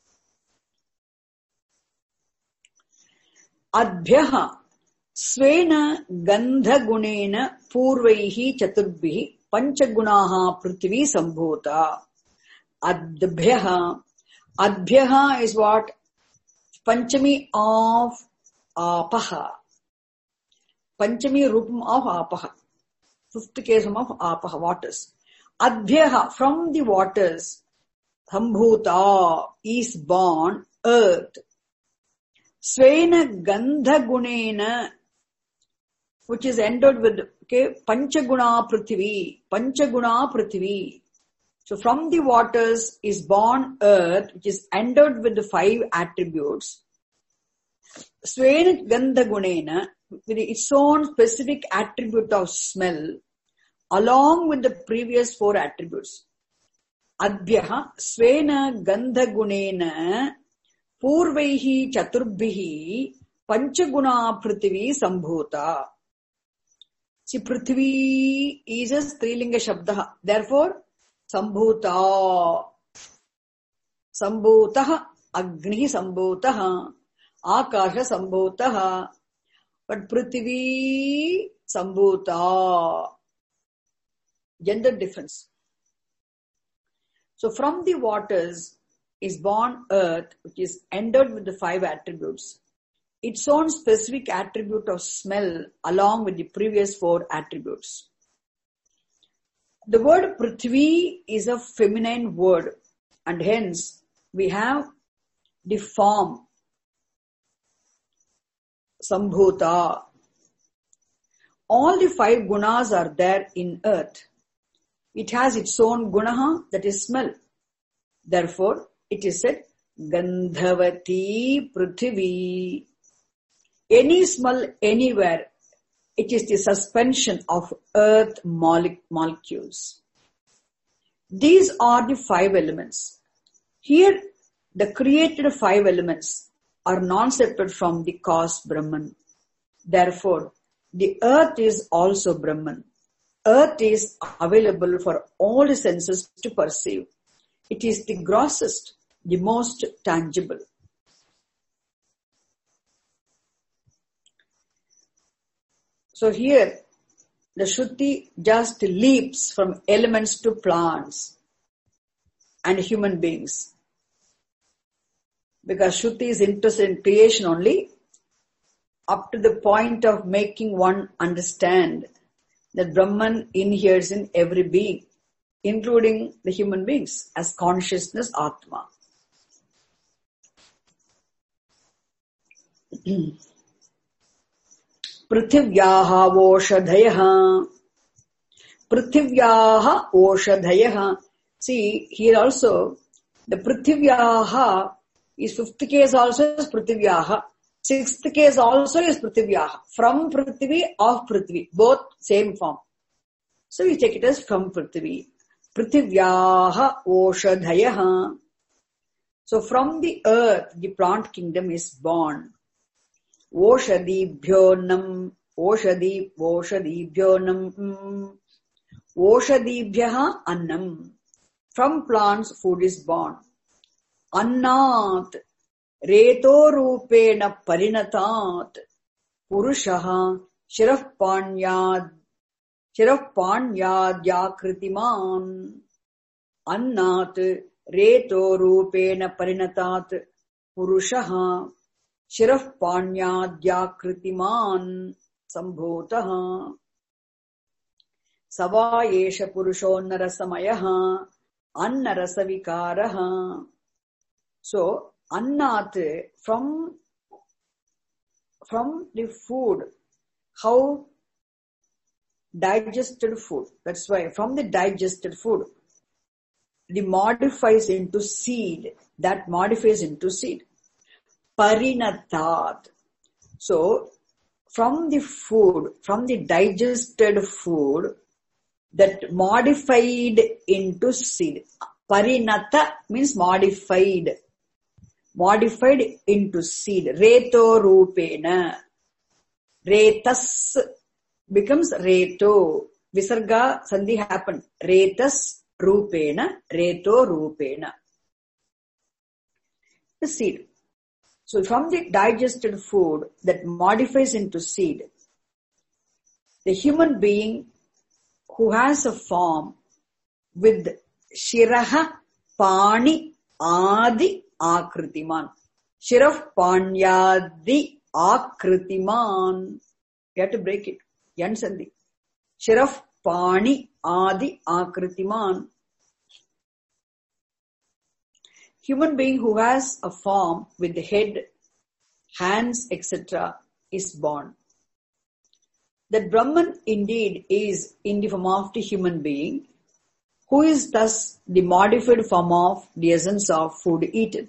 Adbhyaha svena gandha gunena purvaihi chaturbhihi panchagunaha prithvi sambhota. Adbhyaha. Adbhyaha is what? Panchami of apaha. Panchami rupam of apaha. Fifth case of apaha, waters. Adbhyaha, from the waters, sambhuta, is born, earth. Svena gandha gunena, which is endowed with, okay, panchaguna prithvi, panchaguna prithvi. So from the waters is born earth, which is endowed with the five attributes. Svena gandha gunena, with its own specific attribute of smell, along with the previous four attributes. Adbhyaha svena gandha gunena purvaihi chaturbhihi panchaguna prithvi sambhuta. See, prithvi is a strilinga shabda. Therefore, sambhuta. Sambhutaha Agni Sambhutaha, Akasha Sambhutaha, but Prithvi Sambhuta. Gender difference. So from the waters is born earth, which is endowed with the five attributes. Its own specific attribute of smell along with the previous four attributes. The word Prithvi is a feminine word and hence we have the form Sambhuta. All the five gunas are there in earth. It has its own gunaha, that is smell. Therefore, it is said Gandhavati Prithvi. Any smell anywhere, it is the suspension of earth molecules. These are the five elements. Here, the created five elements are non-separate from the cause Brahman. Therefore, the earth is also Brahman. Earth is available for all the senses to perceive. It is the grossest, the most tangible. So here, the Shruti just leaps from elements to plants and human beings. Because Shruti is interested in creation only, up to the point of making one understand that Brahman inheres in every being, including the human beings, as consciousness Atma. Prithivyaha Oshadhayaha. Prithivyaha Oshadhayaha. See, here also, the Prithivyaha is fifth case also is Prithivyaha. Sixth case also is Prithivyaha. From Prithvi, of Prithvi. Both same form. So we take it as from Prithvi. Prithivyaha Oshadhayaha. So from the earth, the plant kingdom is born. Oshadibhyonam. Oshadi, Oshadibhyonam. Oshadibhyaha Annam. From plants, food is born. Annat. Reto Rupena Parinatat. Purushaha. Shiraf Panyad. Shiraf Panyad Yakritiman. Annat. Reto Rupena Parinatat. Purushaha. Shiraf Panyad Yakritiman. Sambhotaha. Sava Yesha Purushonnarasamayaha. Annarasavikaraha. So, Annat, from, from the food, how digested food, that's why from the digested food, the modifies into seed, that modifies into seed. Parinatat. So, from the food, from the digested food, that modified into seed. Parinata means modified. Modified into seed. Reto Rupena. Retas becomes Reto. Visarga Sandhi happened. Retas Rupena. Reto Rupena. The seed. So from the digested food that modifies into seed, the human being who has a form with Shiraha Pani Adi Akritiman. Shiraf Panyadi Akritiman. You have to break it. Yan Sandhi. Shiraf Pani Adi Akritiman. Human being who has a form with the head, hands, et cetera is born. That Brahman indeed is in the form of the human being, who is thus the modified form of the essence of food eaten.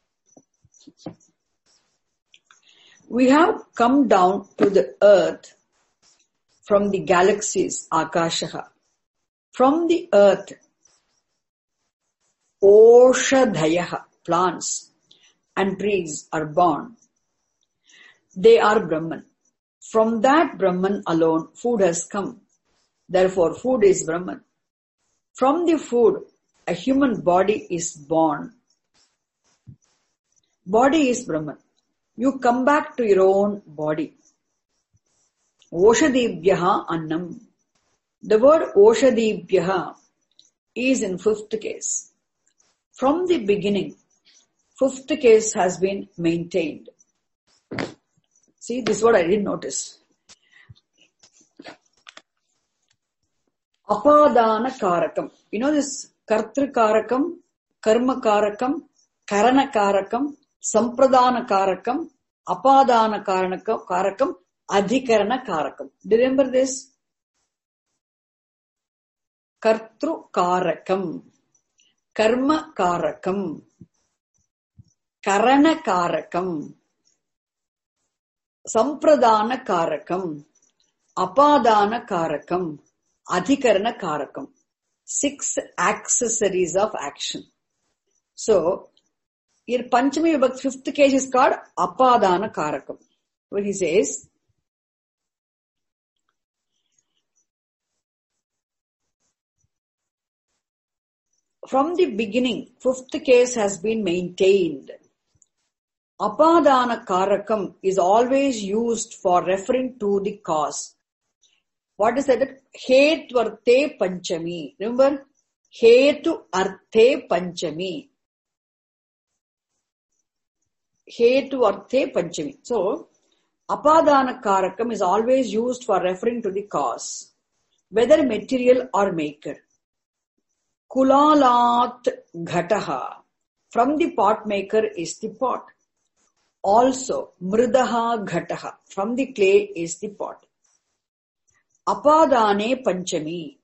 We have come down to the earth from the galaxies, Akashaha. From the earth, Oshadhayaha, plants and trees are born. They are Brahman. From that Brahman alone, food has come. Therefore, food is Brahman. From the food, a human body is born. Body is Brahman. You come back to your own body. Oshadibhyaha annam. The word Oshadibhyaha is in fifth case. From the beginning, fifth case has been maintained. See, this is what I didn't notice. Apadana karakam. You know this kartru karakam, karma karakam, karana karakam, sampradana karakam, apadana karakam, karakam, adhikarana karakam. Do you remember this? Kartru karakam, karma karakam, karana karakam, sampradana karakam, apadana karakam, adhikarana karakam. Six accessories of action. So, here Panchami Vibhakti fifth case is called apadana karakam. Where he says, from the beginning, fifth case has been maintained. Apadana karakam is always used for referring to the cause. What is that? Hetu arte panchami. Remember? Hetu arte panchami. Hetu arte panchami. So, apadana karakam is always used for referring to the cause, whether material or maker. Kulalat ghataha. From the pot maker is the pot. Also, mridaha ghataha. From the clay is the pot. Apadane panchami.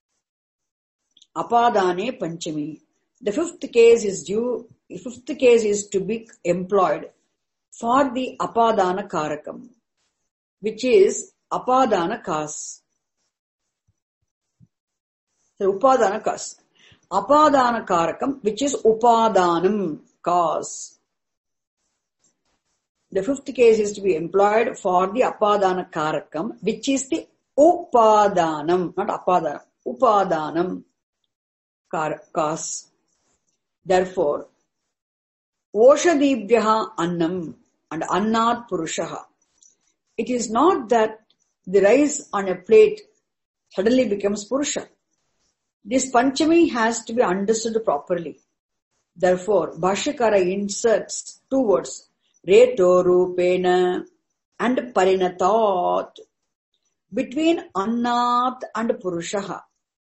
Apadane panchami. The fifth case is due, the fifth case is to be employed for the apadana karakam, which is apadana kas. So, upadana kas. Apadana karakam, which is upadanam cause. The fifth case is to be employed for the apadana karakam, which is the upadanam, not apadana, upadanam cause. Therefore, oshadibhyaha annam and annat purushaha. It is not that the rice on a plate suddenly becomes purusha. This Panchami has to be understood properly. Therefore, Bhashyakara inserts two words, reto rupena and parinatat, between annat and purushaha.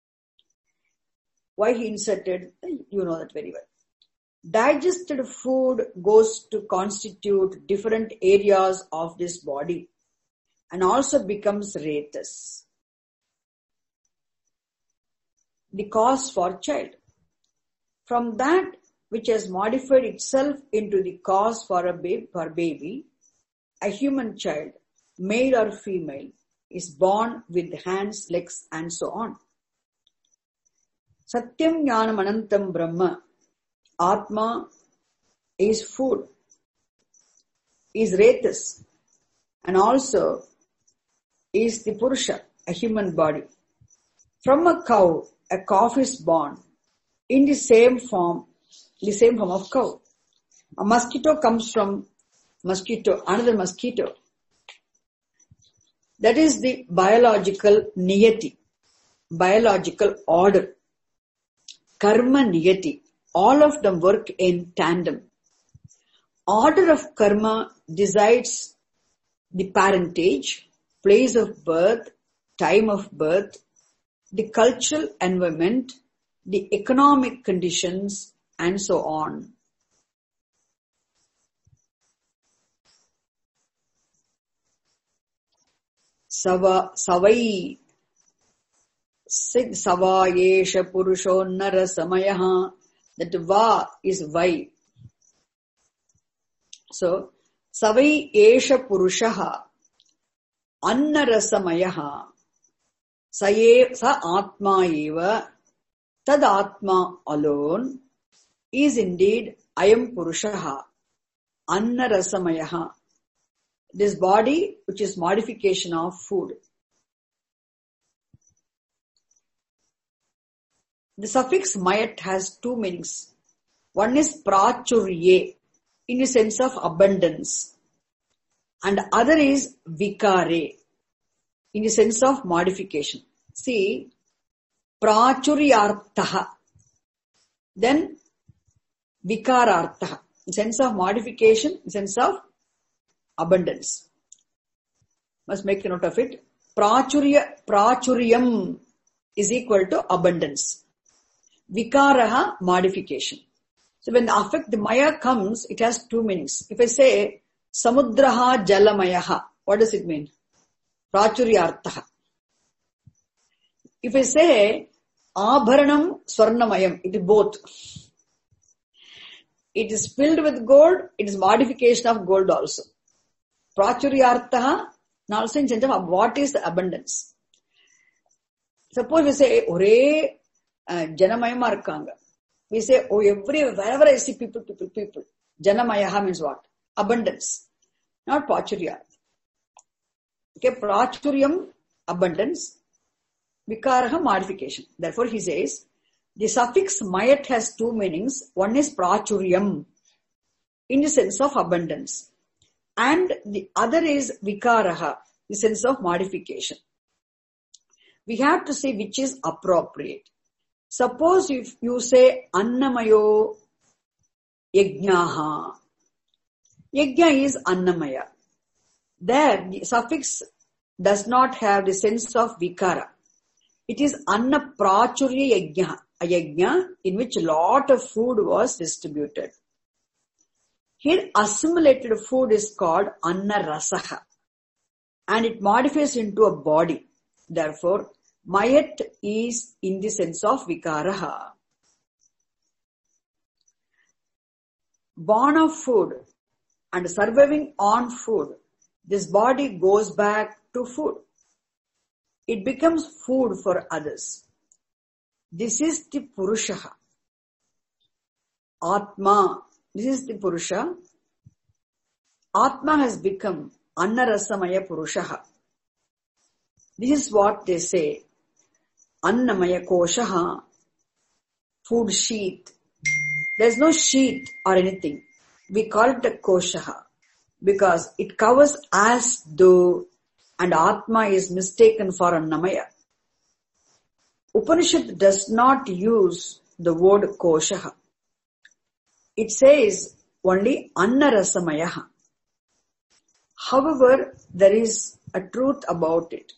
Why he inserted? You know that very well. Digested food goes to constitute different areas of this body and also becomes retas, the cause for child. From that which has modified itself into the cause for a baby, for baby, a human child, male or female, is born with hands, legs, and so on. Satyam Jnanam Anantam Brahma. Atma is food, is retas, and also is the Purusha, a human body. From a cow, a calf is born in the same form, the same form of cow. A mosquito comes from mosquito, another mosquito. That is the biological niyati, biological order. Karma niyati. All of them work in tandem. Order of karma decides the parentage, place of birth, time of birth, the cultural environment, the economic conditions, and so on. Sava, savai, sig savayesha purusho nara samayaha. That va is vai. So, savai esha purushaha annarasamayaha saye sa atma eva tad atma alone is indeed ayam purushaha annarasamayaha. This body which is modification of food. The suffix mayat has two meanings. One is prachurye, in the sense of abundance. And other is vikare in the sense of modification. See, prachuryarthaha, then vikararthaha, in sense of modification, in sense of abundance. Must make a note of it. Prachurya, prachuryam is equal to abundance. Vikaraha, modification. So when the affect, the maya comes, it has two meanings. If I say samudraha jalamayaha, what does it mean? Prachuryarthaha. If I say abharanam swarnamayam, it is both. It is filled with gold, it is modification of gold also. Prachuryarthaha, now also in sense of what is the abundance. Suppose we say, ore janamayama irukanga. We say, oh, every, wherever I see people, people, people. Janamayaha means what? Abundance. Not prachuryartha. Okay, prachuryam, abundance. Vikaraha, modification. Therefore, he says, the suffix mayat has two meanings. One is prachuryam, in the sense of abundance. And the other is vikaraha, the sense of modification. We have to say which is appropriate. Suppose if you say annamayo yajnaha. Yajna is annamaya. There, the suffix does not have the sense of vikara. It is anna prachurya yajna, a yajna in which a lot of food was distributed. Here, assimilated food is called anna rasaha, and it modifies into a body. Therefore, mayat is in the sense of vikaraha. Born of food and surviving on food, this body goes back to food. It becomes food for others. This is the Purusha. Atma. This is the Purusha. Atma has become Annarasamaya Purusha. This is what they say. Annamaya Koshaha. Food sheath. There is no sheath or anything. We call it a Koshaha because it covers as though, and Atma is mistaken for Annamaya. Upanishad does not use the word Koshaha. It says only Annarasamayaha. However, there is a truth about it.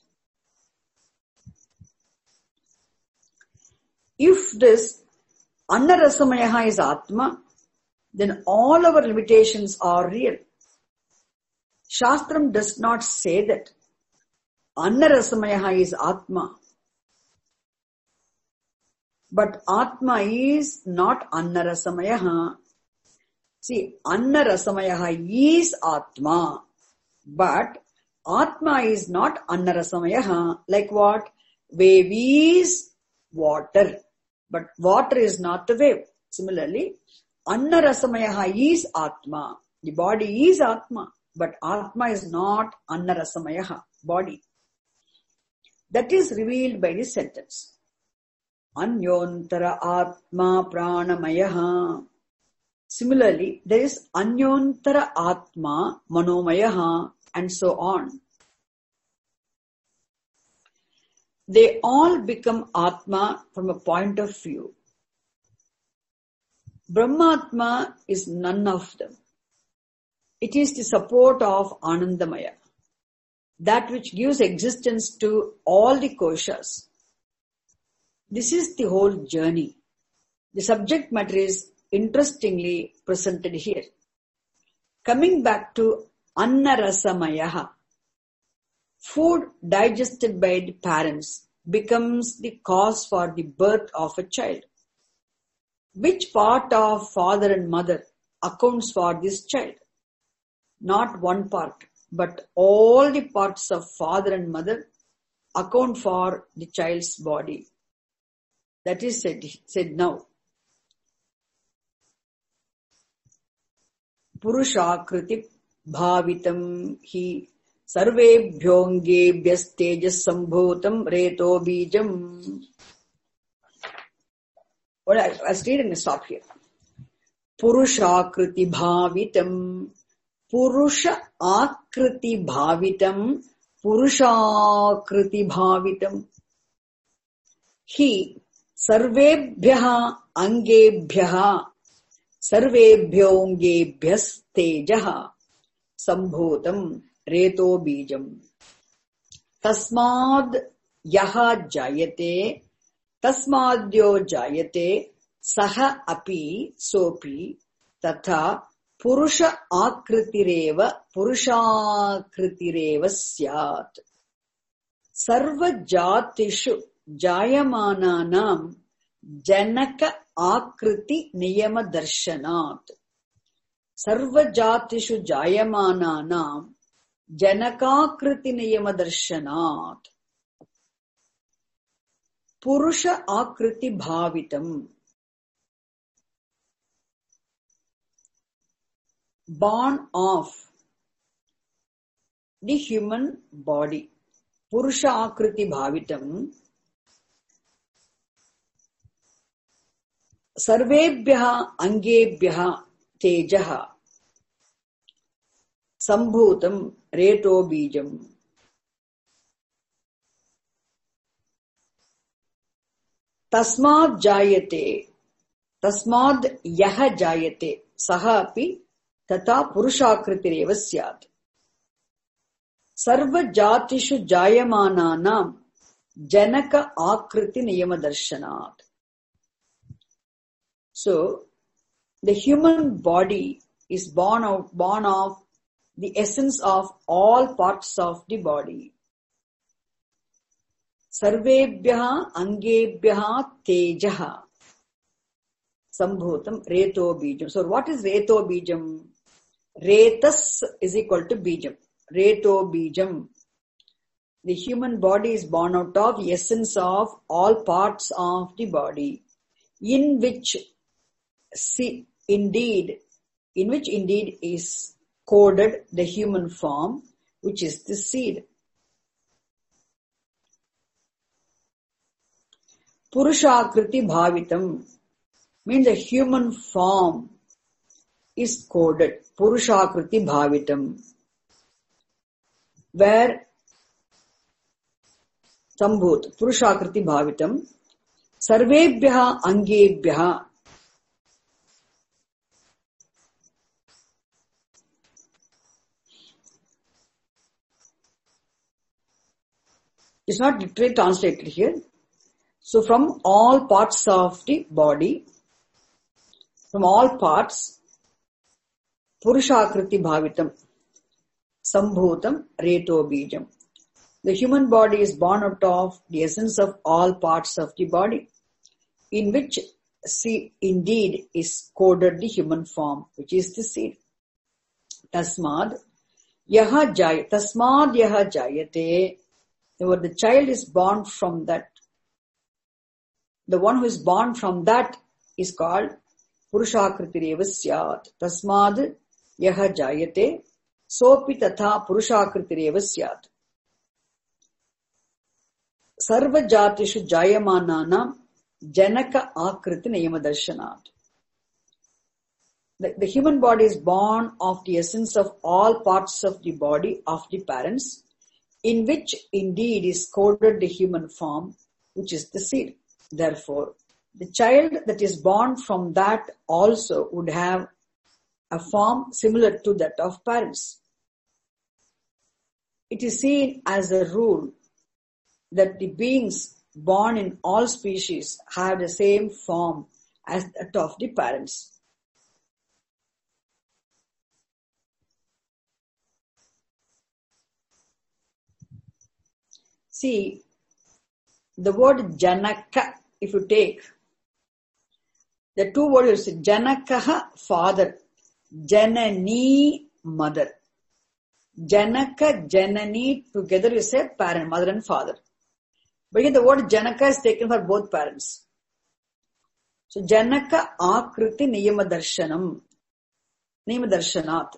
If this Annarasamayaha is Atma, then all our limitations are real. Shastram does not say that Annarasamayaha is Atma. But Atma is not Annarasamayaha. See, Annarasamayaha is Atma. But Atma is not Annarasamayaha. Like what? Wave is water. But water is not the wave. Similarly, Annarasamayaha is Atma. The body is Atma. But Atma is not Annarasamayaha, body. That is revealed by this sentence. Anyontara Atma Pranamayaha. Similarly, there is Anyontara Atma Manomayaha and so on. They all become Atma from a point of view. Brahmatma is none of them. It is the support of Anandamaya, that which gives existence to all the koshas. This is the whole journey. The subject matter is interestingly presented here. Coming back to Annarasamayaha, food digested by the parents becomes the cause for the birth of a child. Which part of father and mother accounts for this child? Not one part, but all the parts of father and mother account for the child's body. That is said, said now. Purushakriti bhavitam hi sarvebhyongebhyas tejas sambhutam reto bijam. Well, I, I'll read and stop here. Purushakriti bhavitam. Purusha akriti bhavitam. Purushakriti bhavitam. He sarvebhyaha angebhyaha sarvebhyongebhyas tejaha sambhutam reto bijam. Tasmad yaha jayate tasmadyo jayate saha api sopi tatha purusha akritireva purushaakritireva syat. Sarva jatishu jayamananam janaka akriti niyama darshanat. Sarva jatishu jayamananam janakakriti niyama darshanat. Purusha akriti bhavitam. Born of the human body. Purusha akriti bhavitam. Sarvebhyaha angebhyaha tejaha sambhutam reto bijam. Tasmad jayate tasmad yaha jayate saha api tata purushakritireva syat. Sarva jatishu jayamananam janaka akriti niyama darshanat. So, the human body is born of, born of the essence of all parts of the body. Sarvebhyaha angebhyaha tejaha sambhutam reto bijam. So, what is reto bijam? Retas is equal to bijam. Reto bijam. The human body is born out of the essence of all parts of the body, in which See, indeed, in which indeed is coded the human form, which is the seed. Purushakriti bhavitam means the human form is coded. Purushakriti bhavitam, where sambhut Purushakriti bhavitam sarvebhyaha angebhyaha. It's not literally translated here. So from all parts of the body, from all parts, Purushakriti bhavitam, sambhutam reto bijam. The human body is born out of the essence of all parts of the body, in which see, indeed is coded the human form, which is the seed. Tasmad yaha jay, tasmad yaha jayate. The child is born from that. The one who is born from that is called Purushakritireva syat. Tasmad yaha jayate sopi tatha Purushakritireva syat. Sarva jatishu jayamananam janaka akriti niyama darshanat. The, the human body is born of the essence of all parts of the body of the parents, in which indeed is coded the human form, which is the seed. Therefore, the child that is born from that also would have a form similar to that of parents. It is seen as a rule that the beings born in all species have the same form as that of the parents. See, the word Janaka, if you take, the two words, Janakaha, father, Janani, mother. Janaka, Janani, together you say parent, mother and father. But here the word Janaka is taken for both parents. So, Janaka akriti niyama darshanam, niyama darshanat.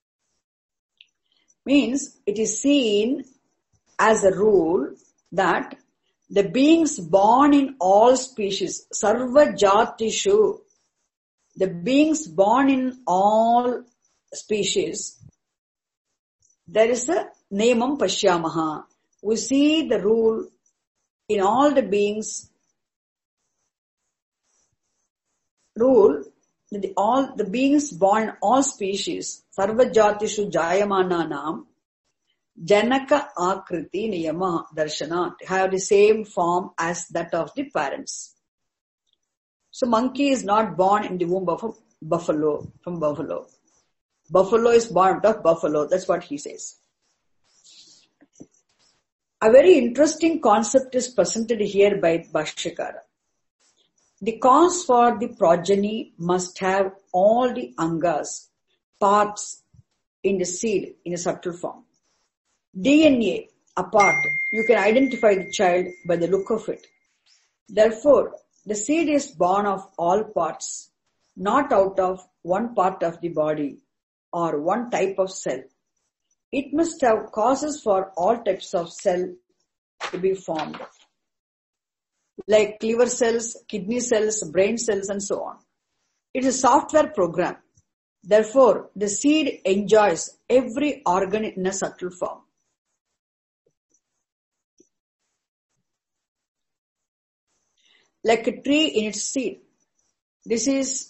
Means, it is seen as a rule that the beings born in all species, sarva jatishu the beings born in all species, there is a Niyamam Pashyamaha. We see the rule in all the beings, rule, the, all the beings born in all species, Sarva Jatishu Jayamananam, Janaka Akriti Niyama Darshanat, have the same form as that of the parents. So monkey is not born in the womb of a buffalo, from buffalo. Buffalo is born out of buffalo. That's what he says. A very interesting concept is presented here by Bhashyakara. The cause for the progeny must have all the angas, parts in the seed in a subtle form. D N A apart, you can identify the child by the look of it. Therefore, the seed is born of all parts, not out of one part of the body or one type of cell. It must have causes for all types of cell to be formed, like liver cells, kidney cells, brain cells, and so on. It is a software program. Therefore, the seed enjoys every organ in a subtle form. Like a tree in its seed. This is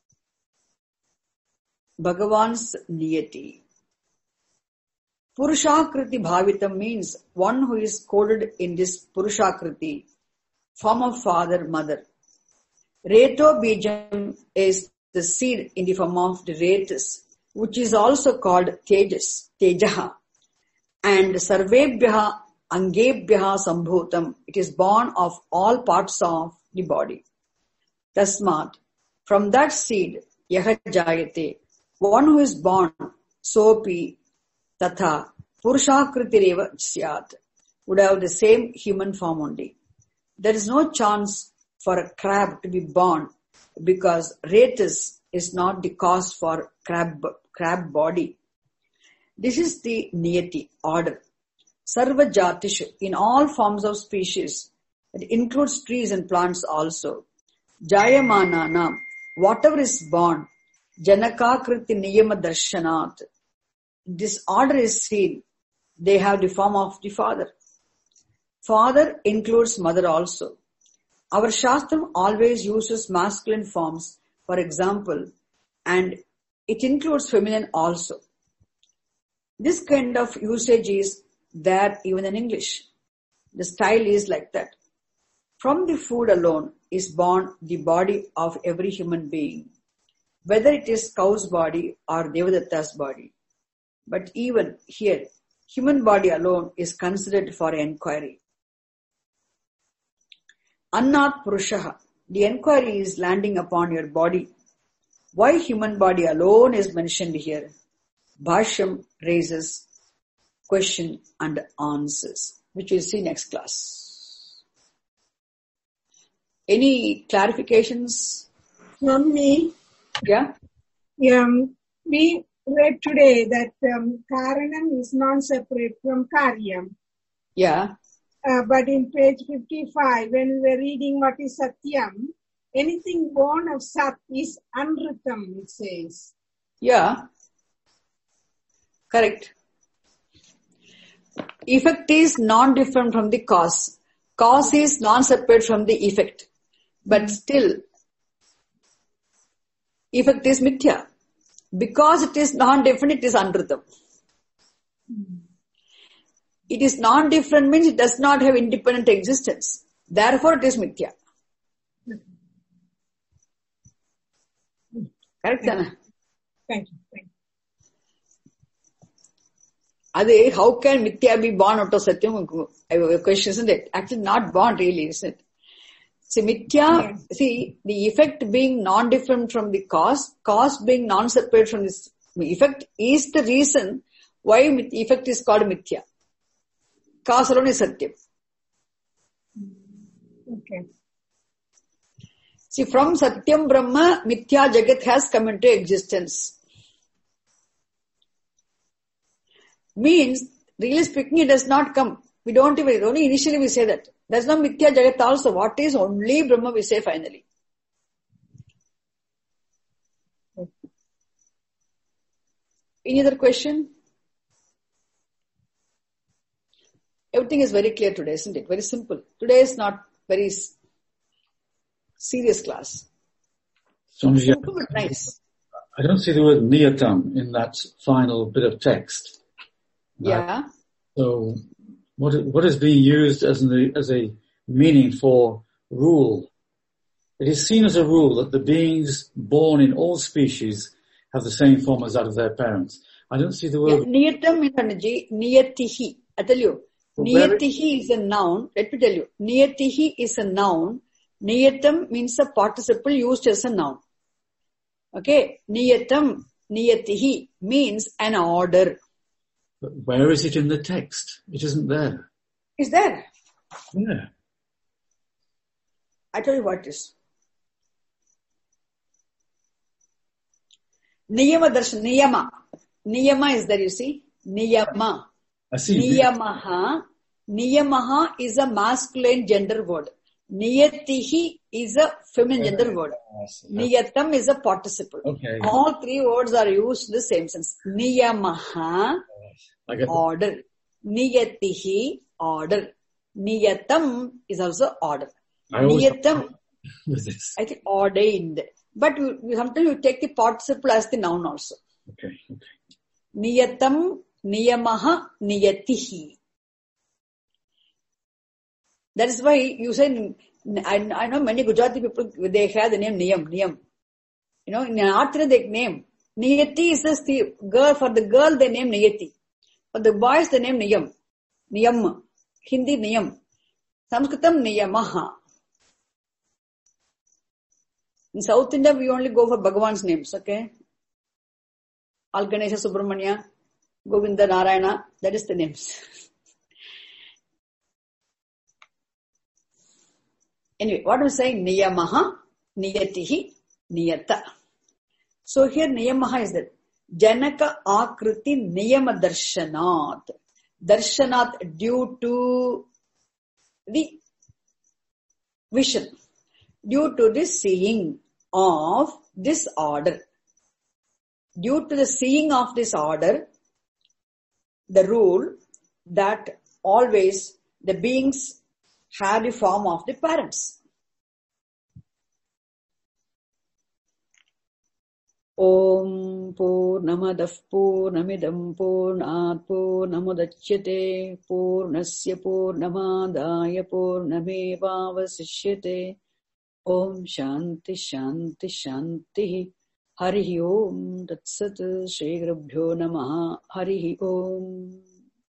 Bhagavan's niyati. Purushakriti bhavitam means one who is coded in this Purushakriti, form of father, mother. Reto bijam is the seed in the form of the Retus, which is also called Tejas, Tejaha. And Sarvebhyaha Angebhyaha Sambhutam, it is born of all parts of the body. Tasmat, from that seed, Yaha Jayate, one who is born, Sopi, Tatha, Purushakriti Syat, would have the same human form only. There is no chance for a crab to be born because Retus is not the cause for crab, crab body. This is the niyati, order. Sarva Jatishu, in all forms of species, it includes trees and plants also. Jayamananam, whatever is born, Janakakriti Niyama Darshanat, this order is seen, they have the form of the father. Father includes mother also. Our Shastram always uses masculine forms, for example, and it includes feminine also. This kind of usage is there even in English. The style is like that. From the food alone is born the body of every human being, whether it is cow's body or Devadatta's body. But even here, human body alone is considered for enquiry. Annat Purushaha, the enquiry is landing upon your body. Why human body alone is mentioned here? Bhashyam raises question and answers, which we'll see next class. Any clarifications? From me? Yeah? Um, we read today that um, Karanam is non-separate from Karyam. Yeah. Uh, but in page fifty-five, when we were reading what is Satyam, anything born of Sat is Anritam, it says. Yeah. Correct. Effect is non-different from the cause. Cause is non-separate from the effect. But still, effect is mithya. Because it is non-different, it is anritam. It is non-different means it does not have independent existence. Therefore, it is mithya. Correct, Anna? Thank you. Thank you. Ade, how can mithya be born out of satyam? I have a question, isn't it? Actually, not born really, isn't it? See, mithya, yeah. See, the effect being non-different from the cause, cause being non-separate from this effect is the reason why effect is called mithya. Cause alone is satyam. Okay. See, from satyam Brahma, mithya jagat has come into existence. Means, really speaking, it does not come. We don't even, only initially we say that. There's no mithya jagat also. What is only Brahma we say finally. Any other question? Everything is very clear today, isn't it? Very simple. Today is not very serious class. Swamiji, Simple but nice. I don't see the word niyatam in that final bit of text. Yeah. Uh, so what what is being used as an, as a meaning for rule? It is seen as a rule that the beings born in all species have the same form as that of their parents. I don't see the word. Yeah, niyatam means energy. Niyatihi. I tell you. Niyatihi is a noun. Let me tell you. Niyatihi is a noun. Niyatam means a participle used as a noun. Okay. Niyatam, niyatihi means an order. But where is it in the text? It isn't there. Is there? Yeah. I tell you what it is. Niyama darshan, niyama. Niyama is there, you see. Niyama. I see. Niyamaha. Niyamaha is a masculine gender word. Niyatihi is a feminine Okay. gender word. Niyatam is a participle. Okay. All three words are used in the same sense. Niyamaha, I get order. Niyatihi, order. Niyatam is also order. I always Niyatam, with this. I think ordained. But you, you, sometimes you take the participle as the noun also. Okay. Okay. Niyatam, niyamaha, niyatihi. That is why you say, I, I know many Gujarati people, they have the name Niyam, Niyam. You know, in Arthur they name, Niyati is the girl, for the girl they name Niyati. For the boys they name Niyam. Niyam. Hindi Niyam. Sanskritam Niyamaha. In South India we only go for Bhagavan's names, okay? Al Ganesha Subramanya, Govinda Narayana, that is the names. Anyway, what I'm saying, Niyamaha, Niyatihi, Niyata. So here Niyamaha is that Janaka Akriti Niyama Darshanat. Darshanat due to the vision, due to the seeing of this order. Due to the seeing of this order, the rule that always the beings have the form of the parents. Om Purnamadah Purnamidam Purnat Purnamudachyate Purnasya Purnamadaya Purnamevavasishyate. Om Shanti Shanti Shanti. Harihi Om Tatsat Shri Gurubhyo Namaha. Harihi Om.